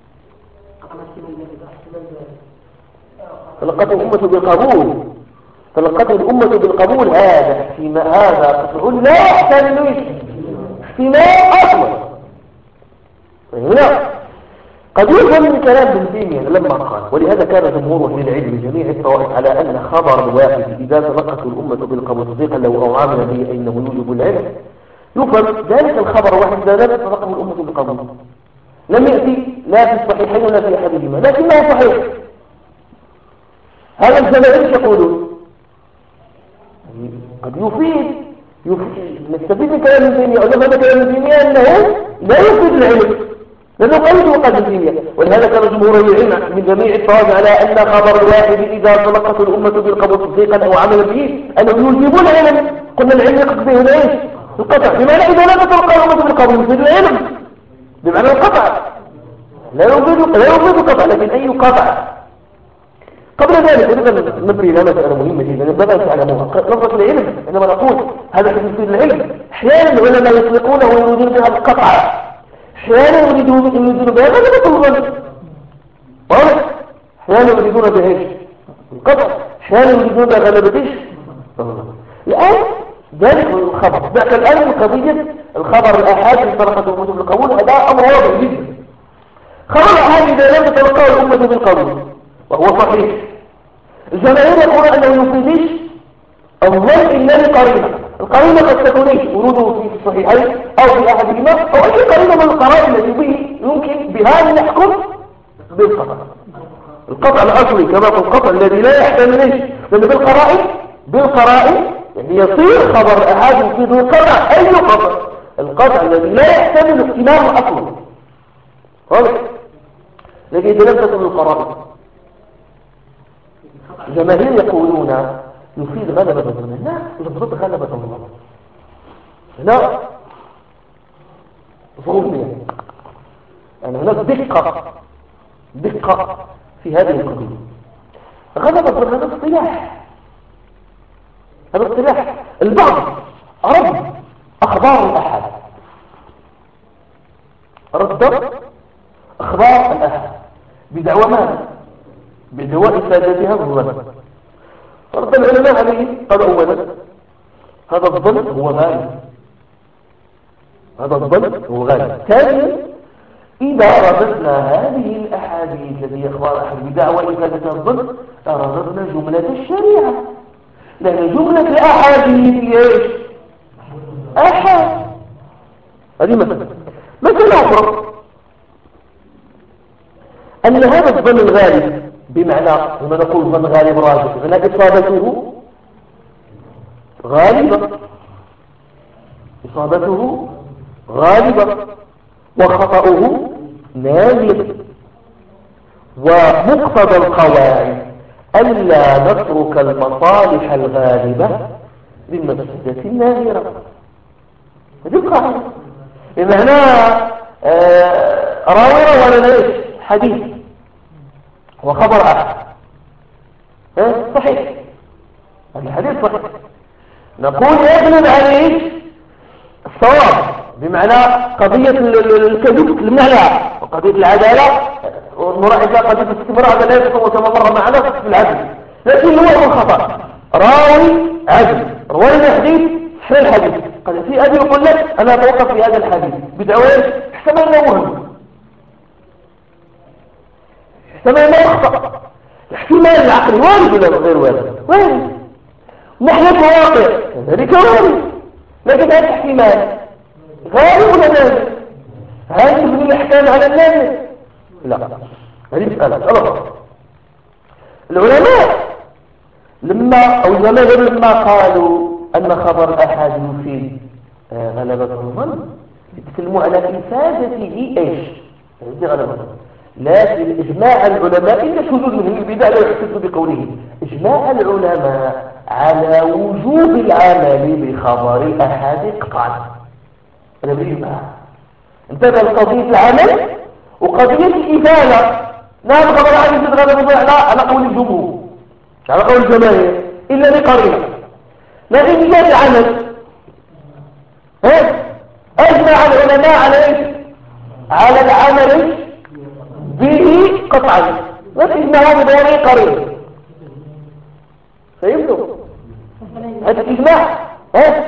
تلقته الأمة بالقبول، تلقته الأمة بالقبول، هذا فيما هذا قطع لا يحتمل احتمال أصلا. هنا قد يفهم من كلام ابن تيمية لما قال، ولهذا كان جمهور اهل العلم جميع الطوائف على أن خبر الواحد إذا تلقته الأمة بالقبول تصديقا له أو عاملا به أنه يوجب العلم، يفهم ذلك الخبر الواحد إذا لم تلقته الأمة بالقبول لم يأتي لا في الصحيحين ولا في أحدهما لكنه صحيح. هذا الجماهير يقولون قد يفيد, يفيد. نستفيد من كلام ابن تيمية، أو هذا كلام ابن تيمية أنه لا يفيد العلم لأنه قلت وقد ابن تيمية، ولهذا كان جمهور العلم من جميع الطوائف على أن خبر الواحد إذا تلقته الأمة بالقبول تصديقا أو عملا به أنه يوجب العلم. قلنا العلم يقصد به ليش؟ القطع، بمعنى إذا لا تتلقى الأمة بالقبول يفيد العلم بمعنى القطع، لا يوجد لا يوجد قطع، لكن أي قطع. قبل ذلك أريد أن ننبه إلى مسألة مهمة جدا ينبغي أن تعلموها. لفظة العلم عندما نقول هذا حديث العلم، أحيانا العلماء يطلقونه ويريدون بها القطع، أحيانا يريدون يريدون بها غلبة الظن، واضح؟ أحيانا يريدون بها ايش؟ القطع، أحيانا يريدون بها غلبة ايش؟ الآن ذلك الخبر ذاك الآن قضية الخبر الآحاد من طريقة الأمة بالقبول، هذا أمر واضح جدا. خبر الآحاد إذا لم تتلقاه الأمة بالقبول وهو صحيح، الجماهير يقولون أنه يفيدش الظن إلا لقرينة. القرينة قد تكون وروده في الصحيحين أو في أحدهما أو أي قرينة من القرائن التي يمكن بها أن يحكم بالقطع. القطع الأصلي كما في القطع الذي لا يحتمل ايش؟ لأن بالقرائن بالقرائن يعني يصير خبر أحد يفيد القطع. أي قطع؟ القطع الذي لا يحتمل احتمال الأصل، واضح؟ لكن إذا لم تكن القرائن، الجماهير يقولون يفيد غلبة الظن. لا، يفيد غلبة الظن، لا ظلم، يعني هناك دقة دقة في هذه القضية. غلبة الظن هذا اصطلاح، هذا اصطلاح. البعض رد أخبار الأحد، رد أخبار الأحد بدعوى ماذا؟ بدعوى إفادتها الظن. فرد العلماء عليه قال أولا هذا الظن هو غالب، هذا الظن هو غالب. ثانيا إذا رددنا هذه الأحاديث التي أخبار أحد بدعوى إفادتها الظن رددنا جملة الشريعة، لأن جملة الأحاديث إيش؟ أحد. هذه مثلا مثلا أخرى أن هذا الظن الغالب بمعنى لما نقول ظن غالب راجح بمعنى إصابته غالبة، إصابته غالبة وخطأه نادر. ومقتضى القواعد ألا نترك المصالح الغالبة للمفسدة النادرة. هذه القاعدة بمعنى آه راوي ولا ليش حديث وخبر أحد صحيح، الحديث صحيح، نقول يغلب عليه الصواب بمعنى قضية الكذب المعنى وقضية العدالة، ونراعي قضية الاستمرار عدالة كما مر معنا في العدل. لكن هو الخطأ راوي عدل روى الحديث صحيح الحديث، قال في أبي يقول لك أنا أتوقف في هذا الحديث بدعوى احتمل أنه وهم، احتمل أنه أخطأ، احتمال العقل وارد ولا غير وارد؟ وارد. نحن واقع ذلك وارد، لكن هذا احتمال غالب ولا نادر؟ هل تبني الأحكام على النادر؟ لا، هذه مسألة غلط. العلماء لما أو الجماهير لما قالوا أن خبر الأحد يفيد غلبة الظن يتكلموا على إفادته إيش؟ هذه غلبة الظن. لكن إجماع العلماء إن شذوذ من البدع لا يحتج بقوله. إجماع العلماء على وجوب العمل بخبر الأحاد قطعا. هذا بالإجماع. انتبه لقضية العمل وقضية الإفادة. لا الخبر الأحاد يتغلب على على قول الجمهور، على قول الجماهير، إلا بقرينة. لكن جاء العمل ها أجمع العلماء على إيش؟ على العمل به قطعا، لكن هذا بدون قرينة. فهمتوا؟ هذا الإجماع ها؟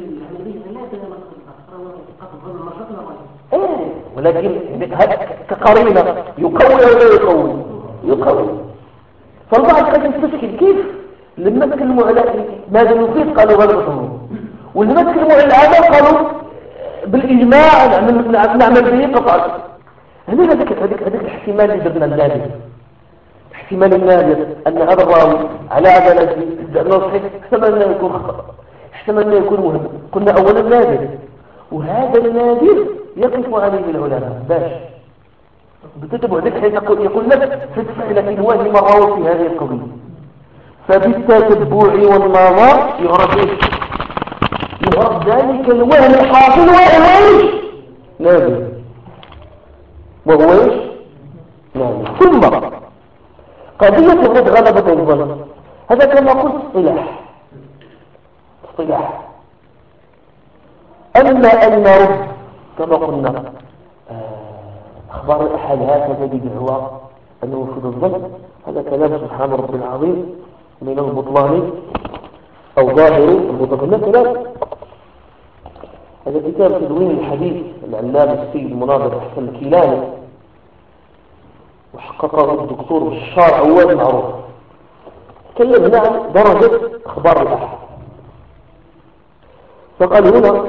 ايه ولكن كقرينة يقوي ولا يقوي؟ يقوي. فالبعض قد يستشكل كيف لما تكلموا على ماذا يفيد قالوا غلبة، ولما تكلموا على العمل قالوا بالإجماع نعمل, نعمل به قطعا. هنا هذيك هذيك هذيك الاحتمال اللي درنا النادر، احتمال النادر أن هذا الراوي على عدالته لأنه صحيح، احتمل أنه يكون خطأ، احتمل أنه يكون وهم. قلنا أولا نادر، وهذا النادر يقف عليه العلماء باش بتتبع ذلك حيث يقول لك في الفعلة الوهم الراوي في هذه القضية. فبالتتبع والنظر يعرف ايش؟ يعرف ذلك الوهم الحاصل وهو ايش؟ نادر. وهو ايش؟ نادر. ثم قضية الرد غلبة الظن، هذا كما قلت اصطلاح اصطلاح أما أن نرد كما قلنا أخبار الأحد هكذا بدعوى أنه وفد الظن، هذا كلام سبحان رب العظيم من البطلان أو ظاهر البطلان. كلام هذا كتاب تدوين الحديث العلامة السيد المناظر أحسن الكيلاني، وحققه الدكتور بشار عواد معروف. تكلم هنا عن درجة أخبار الأحد، فقال هنا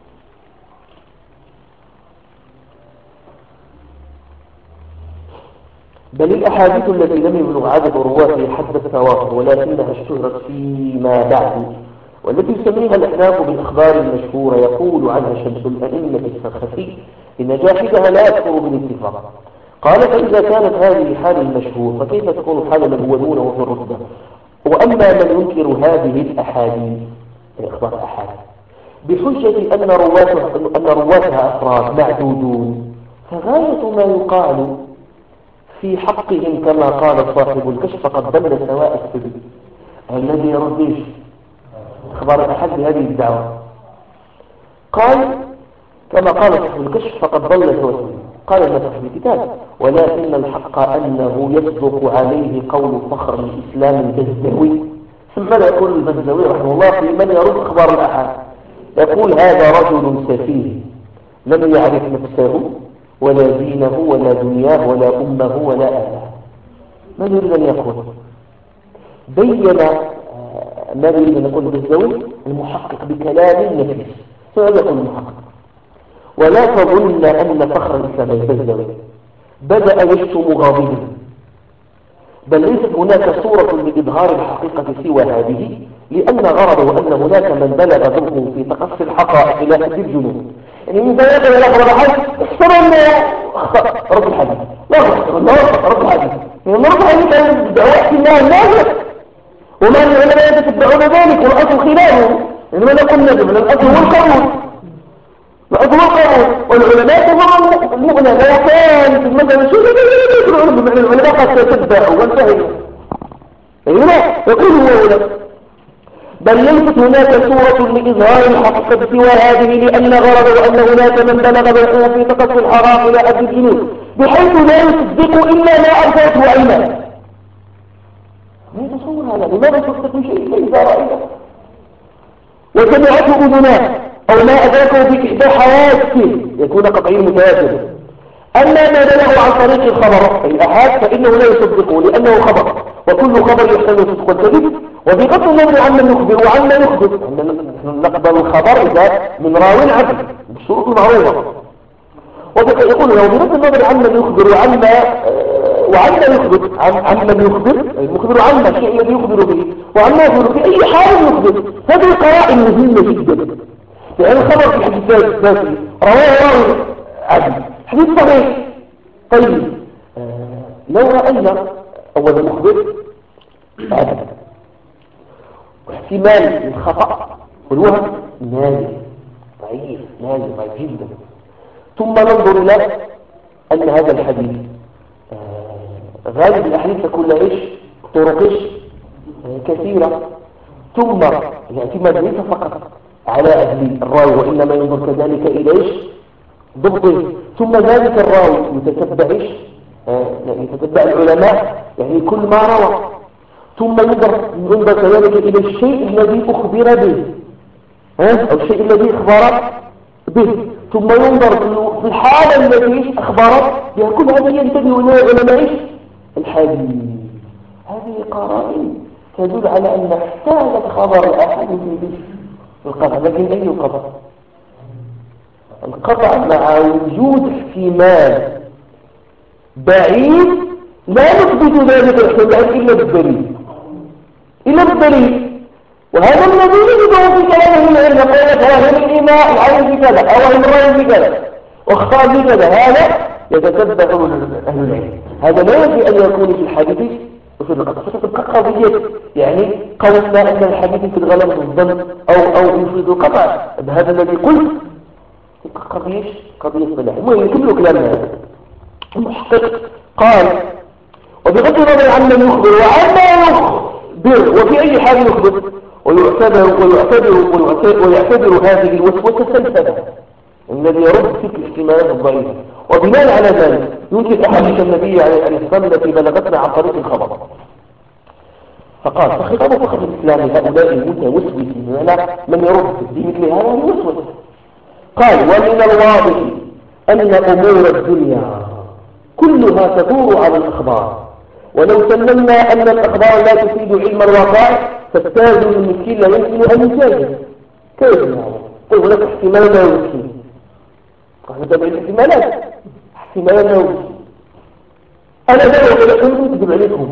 بل الأحاديث التي لم يبلغ عدد رواتها حد التواتر ولكنها اشتهرت فيما بعد، والتي يسميها الأحناف بالأخبار المشهورة، يقول عنها شمس الأئمة السخفي إن جاحدها لا يكفر بالاتفاق. قال فإذا كانت هذه حال المشهور فكيف تكون حال من هو دونه في الرتبة؟ وأما من ينكر هذه الأحاديث الأخبار الأحاديث بحجة أن رواتها, أن رواتها أفراد معدودون، فغاية ما يقال في حقهم كما قال صاحب الكشف قد ضل سواء السبيل. الذي يردش أخبار الأحد بهذه الدعوة قال كما قال صاحب الكشف فقد ضل سواء السبيل. قال ابن صاحب الكتاب ولكن الحق أنه يصدق عليه قول فخر الإسلام البزاوي. ثم يقول البزاوي رحمه الله في من يرد أخبار الأحد، يقول هذا رجل سفيه لم يعرف نفسه ولا دينه ولا دنياه ولا أمه ولا أهله. ما يريد أن يقول؟ بين ما يريد أن يقول البزاوي المحقق بكلام نفيس. فهذا يقول المحقق ولا تظن أن فخر الإسلام البزاوي بدأ يشتم غاضبا، بل ليست هناك صورة لإظهار الحقيقة سوى هذه، لأن غرضه أن هناك من بلغ ذوقه في تقصي الحقائق إلى حد الجنون. يعني من ذلك إلى أخبر الحديث احترم أخطأ رب الحديث لا أخطأ رب الحديث، يعني رب الحديث كان دعوة الله الناس وما العلماء يتبعون ذلك والأصل خلافه، إنما نقول نجم الأصل والقانون الأصل والقانون. والعلماء تظهر المؤمنة لو كان في المثل شو العلماء قد تتبعوا وانتهوا. هنا يقول هو هنا بل ليست هناك صورة لإظهار الحقيقة سوى هذه، لأن غرضه أن هناك من بلغ ذوقه في تقصي الحرام إلى حد الجنون بحيث لا يصدق إلا ما أرسلته عيناه. ما يتصور هذا؟ لماذا تصدق شيء فإذا رأيته وسمعته أذناه أو ما أدركه بإحدى حواسه يكون قطعي متواتر. أما ما بلغه عن طريق الخبر الأحاد فإنه لا يصدقه لأنه خبر، وكل خبر يحتمل صدق الكذب، وبغض النظر عن من يخبر وعن من يخبر نحن نقبل الخبر إذا من راو عدل بالشروط المعروفة. ويقول له بغض النظر عن من يخبر وعن ما وعن ما يخبر عن, عن من يخبر المخبر عن ما الشيء الذي يخبر به وعن ما يخبر في أي حال يخبر. هذه قرائن مهمة جدا. يعني الخبر في الحديث الذاتي رواه راوي عدل حديث صحيح طيب لو رأينا أول مخبر هذا واحتمال الخطأ والوهم نادر ضعيف نادر ضعيف جدا، ثم ننظر إلى أن هذا الحديث آه غالب الأحاديث تكون لها إيش طرق إيش آه كثيرة، ثم الاعتماد ليس فقط على أهل الراوي وإنما ينظر كذلك إلى إيش ضبطه، ثم ذلك الراوي يتتبع إيش آه يتتبع العلماء يعني كل ما روى، ثم ينظر ينظر كذلك إلى الشيء الذي أخبر به أو الشيء الذي أخبر به، ثم ينظر في الحالة التي أخبرت بها، كل هذه ينتبه إلى علماء الحديث. هذه قرائن تدل على أن احتاجت خبر الأحد في القطع، لكن أي قطع؟ القطع مع وجود احتمال بعيد لا نثبت ذلك الاحتمال إلا بالدليل إلا بالدليل وهذا الذي يجده في كلامه العلم قولت وهم الإماء العين بكذا أو هم الرأي بكذا واختار بكذا، هذا يتتبع أهل العلم. هذا لا يجب أن يكون في الحديث وفي القطع، فتبقى قضية يعني قولنا أن الحديث في الغلم في الظن أو أو يفيد القطع بهذا الذي قلت، تبقى قضية قضية بلاح. المهم يكملوا كلامنا. المحقق قال وبغض النظر عن من يخبر وعن ما يخبر وفي أي حال يخبر ويعتبر ويعتبر ويعتبر, ويعتبر هذه الوسوسة سلسلة الذي يرد تلك الاحتمالات الضعيفة، وبناء على ذلك ينكر أحاديث النبي عليه الصلاة والسلام التي بلغتنا عن طريق الخبر. فقال فخطاب فخر الإسلام هؤلاء المتوسوسين على من يرد بمثل هذا الوسوسة. قال ومن الواضح أن أمور الدنيا كلها تدور على الأخبار، ولو سلمنا أن الأخبار لا تفيد علم الواقع فالتاجر المسكين لا يمكن أن يتاجر. كيف يعني؟ قل هناك احتمال لا يمكن، قال تبع الاحتمالات احتمال لا يمكن. أنا دعوة لكم تجب عليكم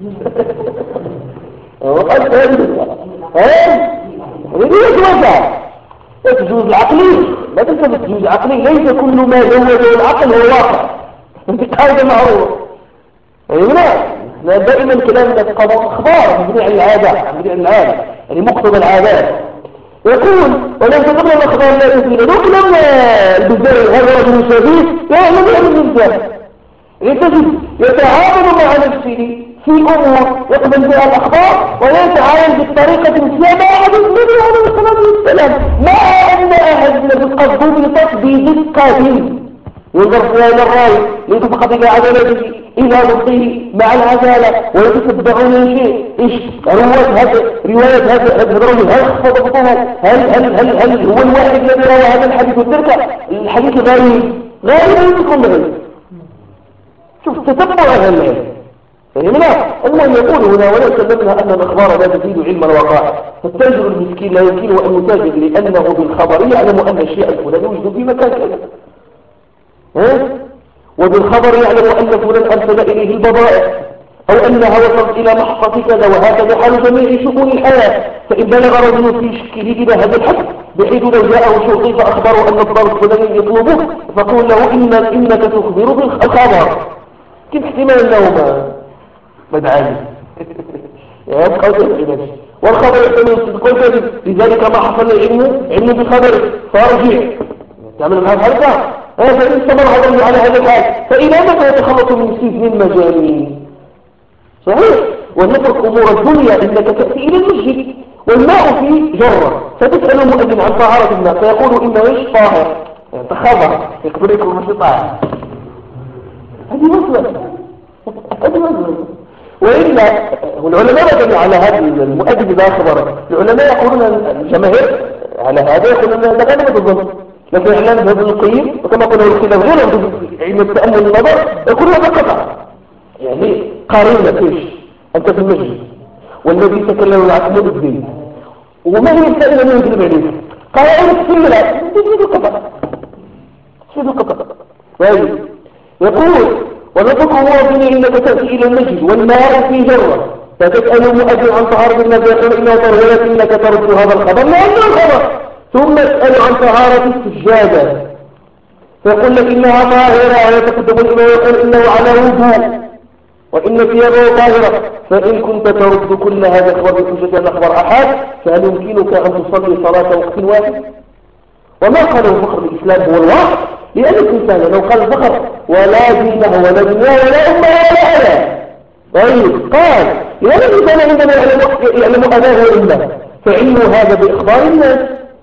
وقال هذا ها؟ هذا يجوزها التجوز العقلي، لا تنسى التجوز العقلي ليس كل ما يوجد العقل هو واقع، هذه قاعدة معروفة. أيوة لا دائما كلامنا تقابل أخبار مبني على العادات مبني على العادة يعني مقتضى العادات. يقول ولو تقبل الأخبار لا تفيد لو كلام البزاري هذا رجل شديد يعلم أن الإنسان يتجد يتعامل مع نفسه في أمور يقبل بها الأخبار ولا يتعامل بالطريقة التي ما أحد النبي عليه الصلاة والسلام، مع أن أحد القصد بالقصد بدقة ينظر فيها إلى الراوي ليتفقد إلى عدالته إلى ضبطه مع العدالة ويتتبعون شيء إيش رواية هذا رواية هذا الرجل هل خفض ضبطه هل هل هل هل هو الواحد الذي روى هذا الحديث والتركة الحديث غريب غالبا يكون بعيد. شوف تتبع هذا العلم فهمنا. المهم يقول هنا ولا سلمنا أن الأخبار لا تفيد علم الواقع فالتاجر المسكين لا يمكنه أن يتاجر لأنه بالخبر يعلم أن الشيء الفلاني يوجد في مكان كذا، وبالخبر يعلم أن فلان أرسل إليه البضائع أو أنها وصلت إلى محطة كذا، وهكذا حال جميع شؤون الحياة. فإن بلغ رجل في شكه إلى هذا الحد بحيث لو جاءه شرطي فأخبره أن الضرب فلان يطلبه فقول له إن إنك تخبر بالخبر، كيف احتمال أنه مدعاني يبقى تفعيل والخبر يحتمل صدق والكذب، لذلك ما حصل العلم علم بخبره فارجع تعمل معها حركة فإن استمر هذا على هذا الحال فإلى متى يتخلص من سجن المجانين؟ صحيح. ونترك أمور الدنيا إنك تأتي إلى المسجد والماء فيه جرة فتسأل المؤذن عن طهارة الماء فيقول إنه إيش طاهر يعني تخبر يقبل يكون مش طاهر. هذه مسألة هذه مسألة. وإلا والعلماء رجعوا على هذا المؤدب إذا أخبر العلماء يقولون الجماهير على هذا يقولون هذا غالبا الظن، لكن إعلان ابن القيم وكما قلنا الخلاف غير علم التأمل والنظر يقول هذا قطع يعني قارنة فيش أنت في المسجد والذي تكلم العقل الدين وما هي الفائدة من يجلب عليك قال أولك في الملعب تجد القطع تجد القطع. يقول ونطق هو بني إنك تأتي إلى المسجد والماء في جرة فتسأل المؤذن عن طهارة النبي يقول إنها طهر ولكنك ترد هذا الخبر لأنه الخبر، ثم اسأل عن طهارة السجادة فيقول لك إنها طاهرة ويتقدم الإمام ويقول إنه على وضوء وإن ثيابه طاهرة، فإن كنت ترد كل هذا الأخبار بحجة أن أخبار أحد، فهل يمكنك أن تصلي صلاة وقت واحد؟ وما قاله الفخر بالإسلام هو الواحد، لأن الإنسان لو قال الفخر ولا دينه ولا دنياه ولا أمه ولا أنا، طيب قال لأن الإنسان عندما يعلم, يعلم أناه وإلا، فعلمه هذا بإخبار الناس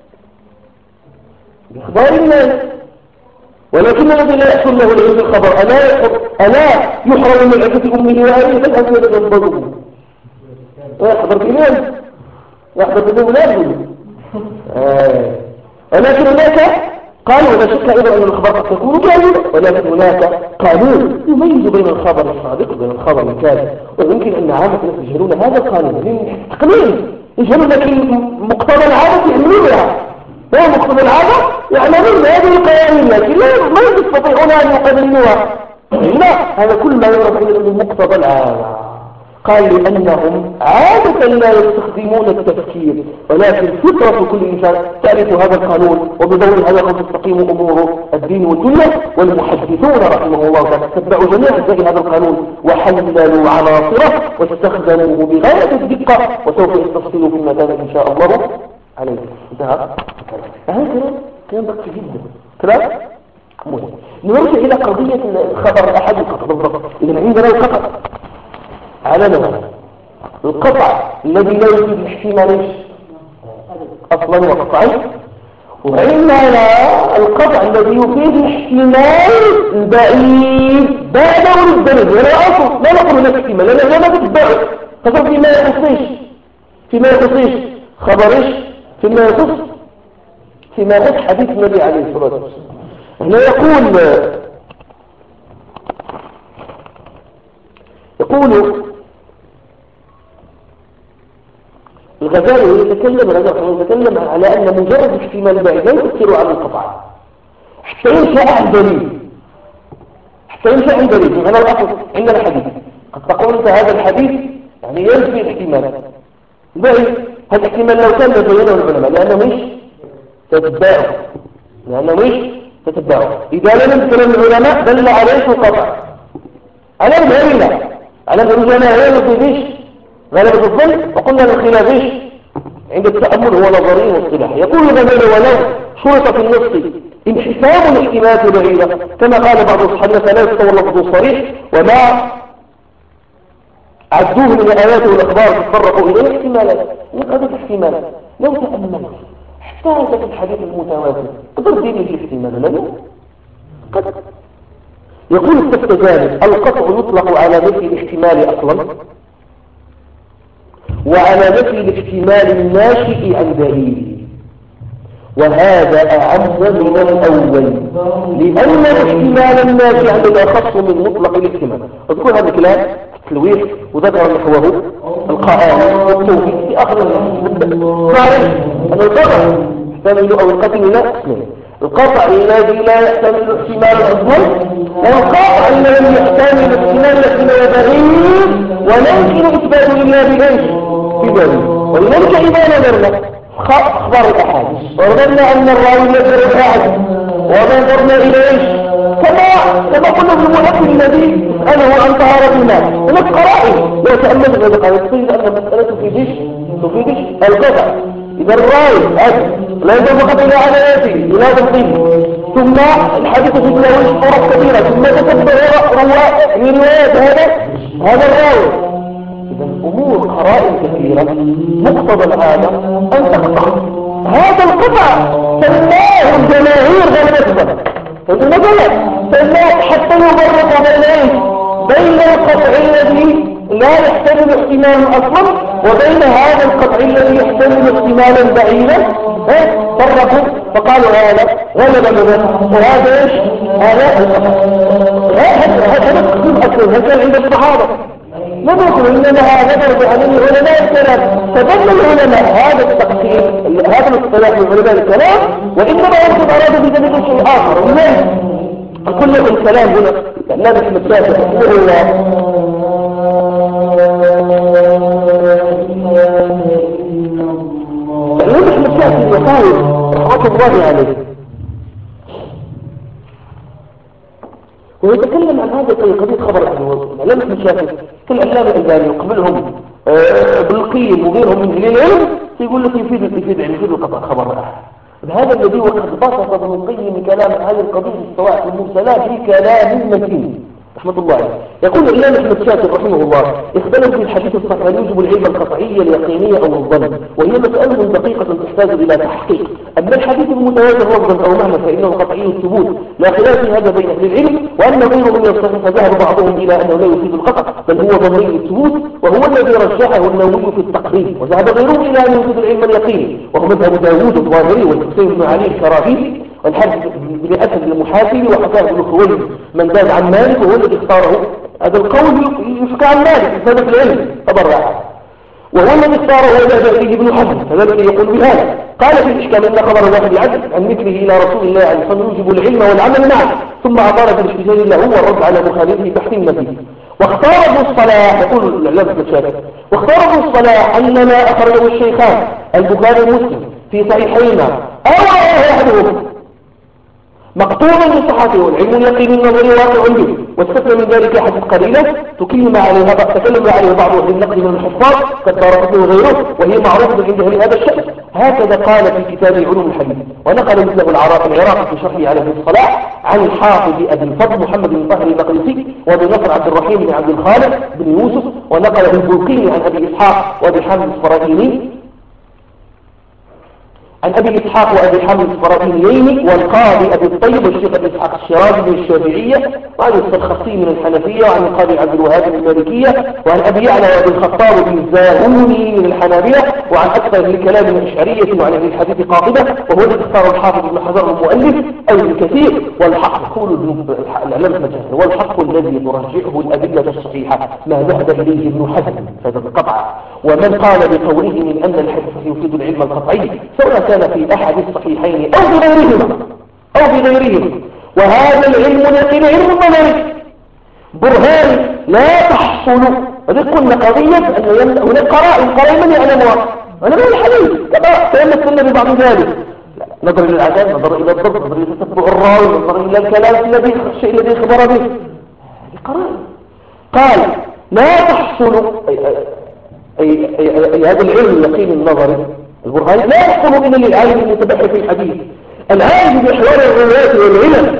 بإخبار الناس ولكن الذي لا يحصل له العلم الخبر ألا ألا يحرم من عزة أمه وأبيه بل أن يتغضبه ويحضر الإمام يحضر الإمام آه. ولكن هناك قال ولا شك أيضا أن الخبر قد تكون كاذبة، ولكن هناك قانون يميز بين الخبر الصادق وبين الخبر الكاذب، ويمكن أن عامة الناس يجهلون هذا القانون من تقنين، يجهلون لكن مقتضى العادة يعملونها، هو مقتضى العادة يعملون هذه القوانين، لكن ما يستطيعون أن يقننوها. لا، هذا كل ما يعرف عندهم مقتضى العادة. قال لأنهم عادة لا يستخدمون التفكير، ولكن فطرة كل إنسان تعرف هذا القانون، وبدور هذا القانون تستقيم أمور الدين والدنيا. والمحدثون رحمه الله تعالى تتبعوا جميع أجزاء هذا القانون وحللوا عناصره واستخدموه بغاية الدقة، وسوف يستفصلوا في المكان إن شاء الله عليه. انتهى هذا كلام كلام دقيق جدا، كلام مهم. نرجع إلى قضية الخبر الأحد القطع بالضبط. إذا عندنا القطع على نوع، القطع الذي لا يفيد الاحتمال أصلا وقطعا، وعندنا القطع الذي يفيد الاحتمال البعيد بعد ورد الدليل، ولا أصل لا نقول لك احتمال لأنه لا تتبعه، فقط فيما يخصيش فيما يخصيش خبرش فيما يخص فيما يخص حديث النبي عليه الصلاة والسلام. هنا يقول يقول الغزالي يتكلم يتكلم على أن مجرد احتمال بعيد لا يؤثر على القطع حتى ينشأ عن دليل حتى ينشأ عن دليل. هنا الأصل عندنا حديث قد تقول أنت هذا الحديث يعني ينفي الاحتمال بعيد، هذا الاحتمال لو كان بينه العلماء لأنه مش تتباعه لأنه مش تتباعه إذا لم كلام العلماء دل عليه القطع على العلماء على الجماهير في ديش غلبة الظن، وقلنا الخلاف ايش عند التأمل هو نظري واصطلاح. يقول الغزالي ولو شرط في النص انحساب الاحتمالات بعيدة كما قال بعض الصحابة فلا يتصور لفظه صريح وما عدوه من الآيات والأخبار تتفرقوا إليه احتمالات. هذه الاحتمالات لو تأملت احتاجت في الحديث المتواتر قدر دين في احتمال لا قد يقول التفتزاني القطع يطلق على نفي الاحتمال أصلا وعلى نفي الاحتمال الناشئ عن دليل، وهذا أعم من الأول لأن الاحتمال الناشئ عن الأخص من مطلق الاحتمال. اذكر هذا الكلام تلويح وذكر نحوه القائل والتوفيق في آخر صحيح أن القطع يحتمل أو القتل لا اسمه القطع الذي لا يحتمل احتمال أصلا والقطع الذي يحتمل احتمال احتمال بعيد ولا يمكن إثبات إلا بإيش بدليل. ولذلك إذا نظرنا أخبار الأحاديث ونظرنا أن الراوي يذكر الأحد ونظرنا إلى إيش كما كما قلنا في المؤكد الذي يسأله عن طهارة الماء من القرائن لو تأمل هذا قال يقول أن المسألة تفيدش تفيدش القطع. إذا الراوي لا يدل فقط إلى علاياته إلى ضبطه ثم الحديث في تلاويش طرق كثيرة ثم تتبع رواء من روايات هذا هذا الراوي. إذا الأمور قرائن كثيرة مقتضى العادة أن تقطع هذا القطع سماه الجماهير غلبة هذا المثل سماه حتى يفرق بين بين القطع الذي لا يحتمل احتمال أصلا وبين هذا القطع الذي يحتمل احتمالا بعيدا فرقوا فقالوا هذا غلب منه وهذا ايش هذا هذا تقسيم أصلا هذا عند الصحابة لم يكن إنما هذا درب عن العلماء الكلام فدل العلماء هذا التقسيم هذا الاصطلاح من علماء الكلام وإنما يمكن أرادوا بذلك شيء آخر ومن كل الكلام هنا لا نحن الثالث رحمه الله فاليوم نحن الثالث يقول رحمة الله عليه ويتكلم عن هذا قضية خبر أحد العلامة المشاكل كالعلامة الألباني وقبلهم آه بالقيم وغيرهم من أهل العلم يقول لك يفيد يفيد يعني يفيد القطع خبر أحد. هذا الذي وقد بسط ابن القيم كلام هذه القضية السواء المرسلات بكلام متين رحمة الله عليه. يقول الإمام أحمد شاكر رحمه الله اختلف في الحديث الصحيح هل يجب العلم القطعية اليقينية أو الظن، وهي مسألة دقيقة تحتاج إلى تحقيق. أما الحديث المتواتر لفظا أو معنى فإنه قطعي الثبوت لا خلاف في هذا بين أهل العلم، وأن غيره من الصحيح فذهب بعضهم إلى أنه لا يفيد القطع بل هو ظني الثبوت، وهو الذي رجحه النووي في التقريب، وذهب غيره إلى أن يفيد العلم اليقيني وهو مذهب داوود الظاهري والحسين بن علي الكرابيسي والحارث بن أسد المحاسبي وحكاه ابن خويلد من زاد عن مالك، وهو الذي اختاره هذا القول يشكى عن مالك بسبب العلم تبرع، وهو الذي اختاره وذهب إليه ابن حزم فذلك يقول بهذا. قال في الإشكال أن خبر واحد العدل عن مثله إلى رسول الله عليه الصلاة والسلام يوجب العلم والعمل معه، ثم أطال في الاستدلال له والرد على مخالفه تحت النفي. واختار ابن الصلاح يقول الإعلام المشاكل واختار ابن الصلاح أن ما أخرجه الشيخان البخاري ومسلم في صحيحيهما أو أحدهم مقطوعا بصحته والعلم اليقين النظري واقع به، واستثنى من ذلك حديث قليلة تكلم عليها تكلم عليه بعض أهل النقد من الحفاظ كالدارقطني وغيره، وهي معروفة عند أهل هذا الشأن. هكذا قال في كتاب علوم الحديث، ونقل مثله العراقي العراقي في شرحه على ابن الصلاح عن الحافظ أبي الفضل محمد بن طاهر المقدسي وابن نصر عبد الرحيم بن عبد الخالق بن يوسف، ونقل البلقيني عن أبي إسحاق وأبي حامد الصفرائيني عن أبي إسحاق وأبي حامد الصفرائينيين والقاضي أبي الطيب والشيخ أبي إسحاق الشيرازي من الشافعية، وعن السرخسي من الحنفية، وعن القاضي عبد الوهاب من المالكية، وعن أبي يعلى وأبي الخطاب بن الزاهوني من الحنابلة، وعن أكثر الكلام من الأشعرية وعن أهل الحديث قاطبة، وهو الذي اختار الحافظ ابن حجر المؤلف أو ابن كثير. والحق يقول العلامة مجاهد والحق الذي ترجحه الأدلة الصحيحة ما ذهب إليه ابن حزم فهذا القطع، ومن قال بقوله من أن الحديث يفيد العلم القطعي سواء كان في أحد الصحيحين أو بغيرهما أو بغيرهما. وهذا العلم اليقين علم النظري برهان لا تحصل. وذلك قلنا قضية أن هناك قرائن قرائن من يعلمها أنا من الحديث كما تأمثلنا ببعض ذلك، نظر إلى العدل، نظر إلى الضبط، نظر إلى تتبع الراوي، نظر إلى الكلام الذي الشيء الذي خبر به. هذه قرائن. قال لا تحصل أي, أي, أي, أي, أي هذا العلم اليقين النظري البرهاني لا يحصل إلا للعالم المتبحر في الحديث العالم بأحوال الروايات والعلم.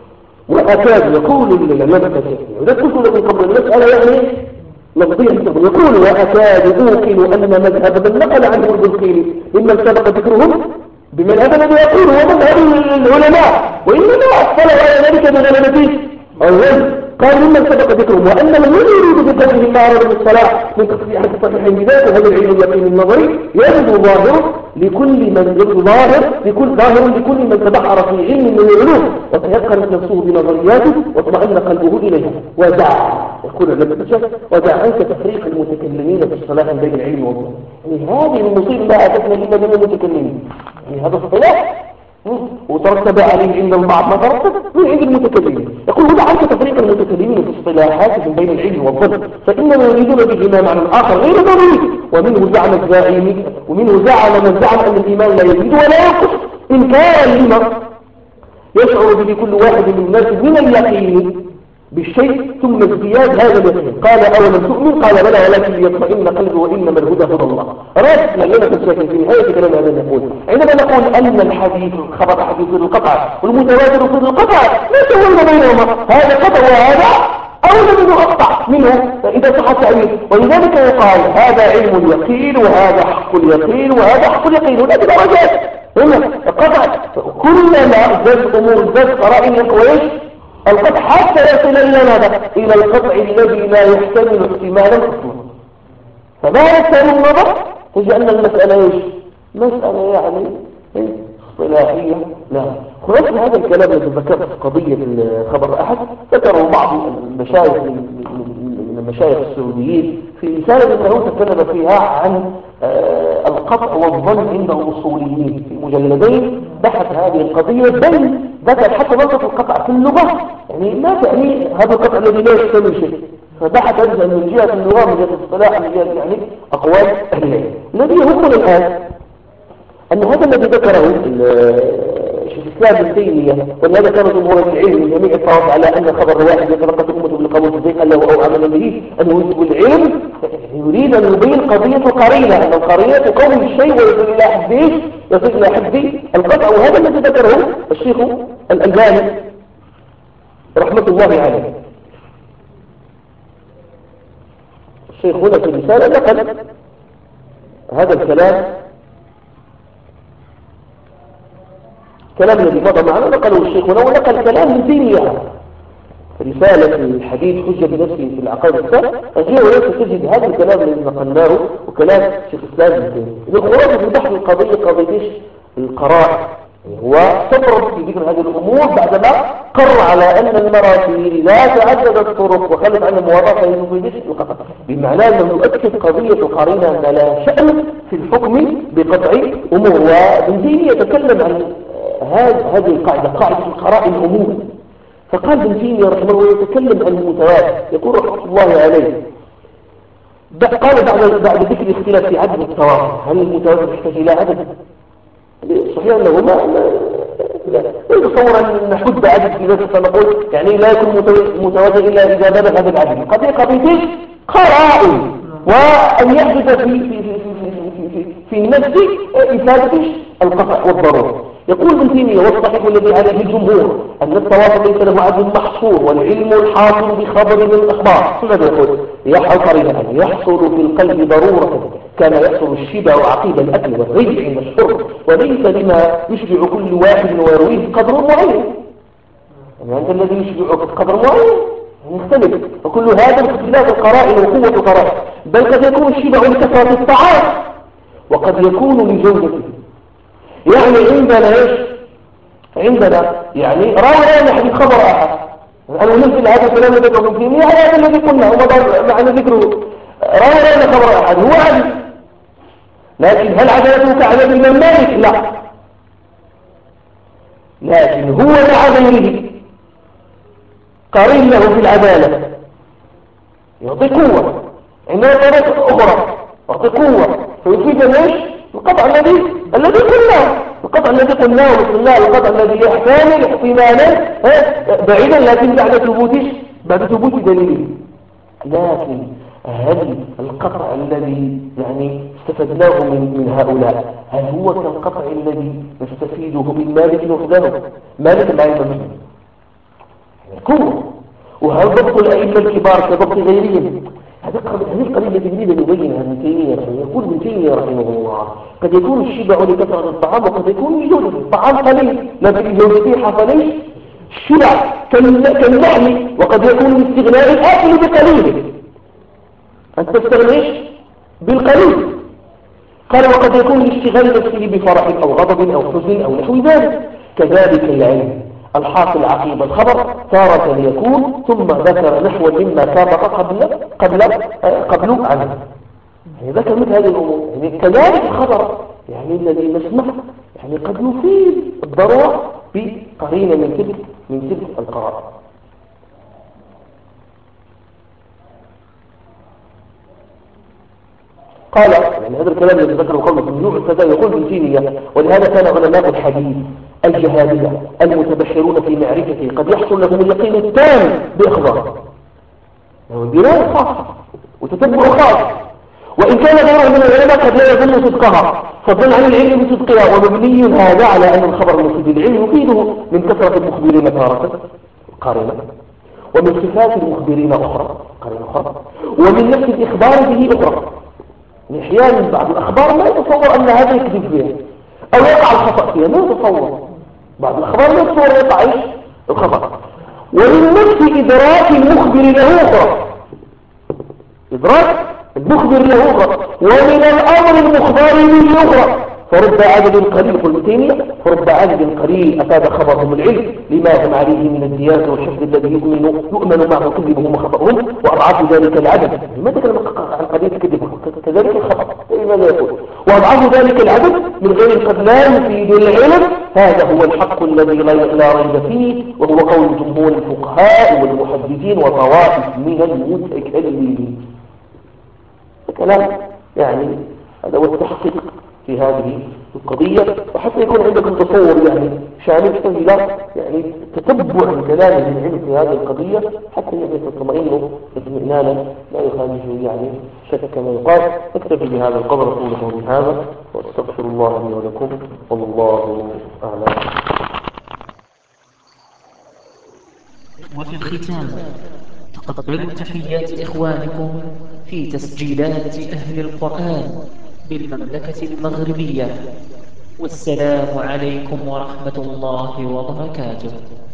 وأكاد يقول للعلامة التشريعي وده قلت لكم قبل المسألة يعني لفظيا يقول وأكاد أوقن أن مذهب من نقل عنه البلقيني ممن سبق ذكرهم بمذهب الذي يقول هو مذهب العلماء، وإنما أصل على ذلك بغلبته أولا قال ممن سبق ذكرهم، وأن من يريد بقدره ما أراد من الصلاة من تصحيح الصحيحين بذاته هذا العلم اليقين النظري يجب ظاهر لكل من يجب ظاهر لكل ظاهر لكل من تبحر في علم من العلوم وتيقنت نفسه بنظرياته واطمأن قلبه إليها ودع يقول لما تشاهد ودع عنك تفريق المتكلمين في الصلاح بين العلم والظن. يعني هذه المصيبة ما أتتنا إلا من المتكلمين، يعني هذا الصلاح وترتب عليه عند البعض ما ترتب من عند المتكلمين. يقول هذا عنك تفريق المتكلمين في اصطلاحاتهم بين العلم والظن، فإنما يريدون بهما معنى آخر غير ضروري، ومنه زعم الزاعمين ومنه زعم من زعم أن الإيمان لا يزيد ولا ينقص إنكارا لما يشعر به كل واحد من الناس من اليقين بالشيء ثم ازدياد هذا اليقين. قال أولم تؤمن؟ قال بلى ولكن ليطمئن قلبي وإنما الهدى هدى الله. رأس لنا تساكن في نهاية كلام هذا نقول عندما نقول أن الحديث خبر حديث القطع والمتواتر في القطع لا سوينا بينهما، هذا قطع وهذا أولى منه أقطع منه إذا صح التعبير، ولذلك يقال هذا علم اليقين وهذا حق اليقين وهذا حق اليقين، ولا بدرجات هنا القطع كلما زاد أمور زاد قرائن وإيش القطع حتى يصل إلى ماذا؟ إلى القطع الذي لا يحتمل احتمالا أصلا. فما يحتمل النظر تجعلنا المسألة إيش؟ مسألة يعني اصطلاحية. لا خلاص هذا الكلام الذي ذكرت في قضية الخبر أحد ذكره بعض المشايخ من المشايخ السعوديين في رسالة أنه تكلم فيها عن القطع والظن عند الأصوليين في مجلدين بحث هذه القضية، بل ذكر حتى نقطة القطع في اللغة يعني ما تعني هذا القطع الذي لا يحتمل شيء، فبحث أجزاء من جهة اللغة من جهة الصلاح من جهة يعني أقوال أهل العلم. الذي يهمنا الآن أن هذا الذي ذكره الإسلام ابن تيمية، ولهذا كان جمهور العلم من جميع الطوائف على أن خبر الواحد يتلقى الأمة بالقبول تصديقا له أو عملا به أن يوجب العلم، يريد أن يبين قضية القرينة، أن القرينة تقوي الشيء ويصل إلى حد يصل إلى حد القطع. وهذا الذي ذكره الشيخ الألباني رحمة الله عليه. الشيخ هنا في الرسالة نقل هذا الكلام، كلام الذي مضى معنا نقله الشيخ هنا، ونقل كلام من تيمية رسالة الحديث حجة بنفسه في العقائد السابقة. أجيه وليس تجد هذا الكلام الذي نقلناه وكلام شيخ الإسلام ابن تيمية. إذا خلاصة في بحث القضية قضية القرائن، هو استطرد في ذكر هذه الأمور بعدما قر على أن المراسيل لا تعددت الطرق وخلت عن المواضعة في القطع، بمعنى أنه يؤكد قضية القرينة أن لا شأن في الحكم بقطع أمور. وابن تيمية يتكلم عن هذه القاعدة، قاعدة القرائن عموما. فقال ابن تيمية رحمه الله يتكلم عن المتواتر، يقول رحمه الله عليه قال بعد بعد ذكر الاختلاف في عدد التواتر، هل المتواتر يحتاج إلى عدد؟ صحيح أنه ما لا يتصور أن نحد عدد في ذلك، فنقول يعني لا يكون متواتر إلا إذا بلغ هذا العدد. قضية قضية قرائن، وأن يحدث في في في في في, في نفس إفادة القطع والضرورة. يقول ابن تيمية والصحيح الذي عليه الجمهور أن التواتر ليس له عدد محصور، والعلم الحاصل بخبر من الأخبار ماذا يقول؟ يحصل أن يحصل في القلب ضرورة كان يحصل الشبع عقيب الأكل والرجع عند الشرب، وليس لما يشبع كل واحد ويرويه قدر معين. يعني أنت الذي يشبعك قدر معين يختلف، وكل هذا باختلاف القرائن وقوة القرائن. بل قد يكون الشبع لكثرة الطعام وقد يكون لجودته. يعني عندنا ايش؟ عندنا يعني راوي حديث خبر احد، انا ننزل هذا الكلام الذي ذكره فيه هذا الذي قلنا ومضى معنا ذكره. راوي خبر احد هو عدل، لكن هل عدالته كعدل الامام مالك؟ لا، لكن هو مع غيره قرين له في العداله يعطي قوه، عندنا طريقه اخرى يعطي قوه فيفيد ايش؟ القطع الذي الذي قلناه، القطع الذي قلناه وقلناه القطع الذي يحتمل احتمالا بعيدا لكن بعد ثبوت بعد ثبوت دليله. لكن هل القطع الذي يعني استفدناه من من هؤلاء هل هو كالقطع الذي نستفيده من مالك وحده؟ مالك مع الإمام قوة، وهل ضبط الأئمة الكبار كضبط غيرهم؟ هذه القضية التي نريد أن نبينها ابن تيمية. يقول ابن تيمية رحمه الله قد يكون الشبع لكثرة الطعام وقد يكون لجودة الطعام قليل لكن لجودته حصل الشبع كالنعم، وقد يكون الاستغناء الآكل بقليله، أن تستغنيش بالقليل. قال وقد يكون الاشتغال نفسه بفرح أو غضب أو حزن أو نحو ذلك. كذلك العلم الحاصل عقيب الخبر تارة يكون ثم ذكر نحو مما سابق قبل قبل قبل عنه، يعني ذكر مثل هذه الأمور. يعني كذلك الخبر يعني الذي نسمع يعني قد يفيد الضرورة بقرينة من تلك من تلك القرائن. قال يعني هذا الكلام الذي ذكره قوله من نوع كذا يقول ابن تيمية ولهذا كان علماء الحديث الجهادية المتبحرون في معرفته قد يحصل لهم اليقين التام بإخباره، يعني دراية خاصة وتتبع خاص، وإن كان غيره من العلماء قد لا يظن صدقها فضلا عن العلم بصدقها، ومبني هذا على أن الخبر المفيد العلم يفيده من كثرة المخبرين تارة قارنة، ومن صفات المخبرين أخرى قارنة أخرى، ومن نفس الإخبار به أخرى. أحيانا بعض الأخبار ما يتصور أن هذا يكذب فيها أو يقع الخطأ فيها، ما يتصور بعض الأخبار ما يتصور يقع إيش الخطأ. ومن نفس إدراك المخبر له أخرى، إدراك المخبر له أخرى، ومن الأمر المخبر به أخرى. فرب عدد قليل قل تيمية فرب عدد قليل أفاد خبرهم العلم لما هم عليه من الديانة والحفظ الذي يؤمن يؤمن معه كذبهم وخطأهم، وأضعاف ذلك العدد. ما تكلم عن قضية كذبهم كذلك الخطأ ماذا يقول؟ وأضعاف ذلك العدد من غير قد لا يفيد العلم. هذا هو الحق الذي لا ريب فيه، وهو قول جمهور الفقهاء والمحدثين وطوائف من المتكلمين. كلام يعني هذا هو التحقيق في هذه القضية، وحتى يكون عندكم تصور يعني شامل إلى يعني تتبع كلام العلم في هذه القضية، حتى يعني تطمئنوا اطمئنانا لا يخالج يعني شك كما يقال. أكتفي بهذا القدر، أقول قولي هذا وأستغفر الله لي ولكم، والله أعلم. وفي الختام تقبلوا تحيات إخوانكم في تسجيلات أهل القرآن بالمملكة المغربية، والسلام عليكم ورحمة الله وبركاته.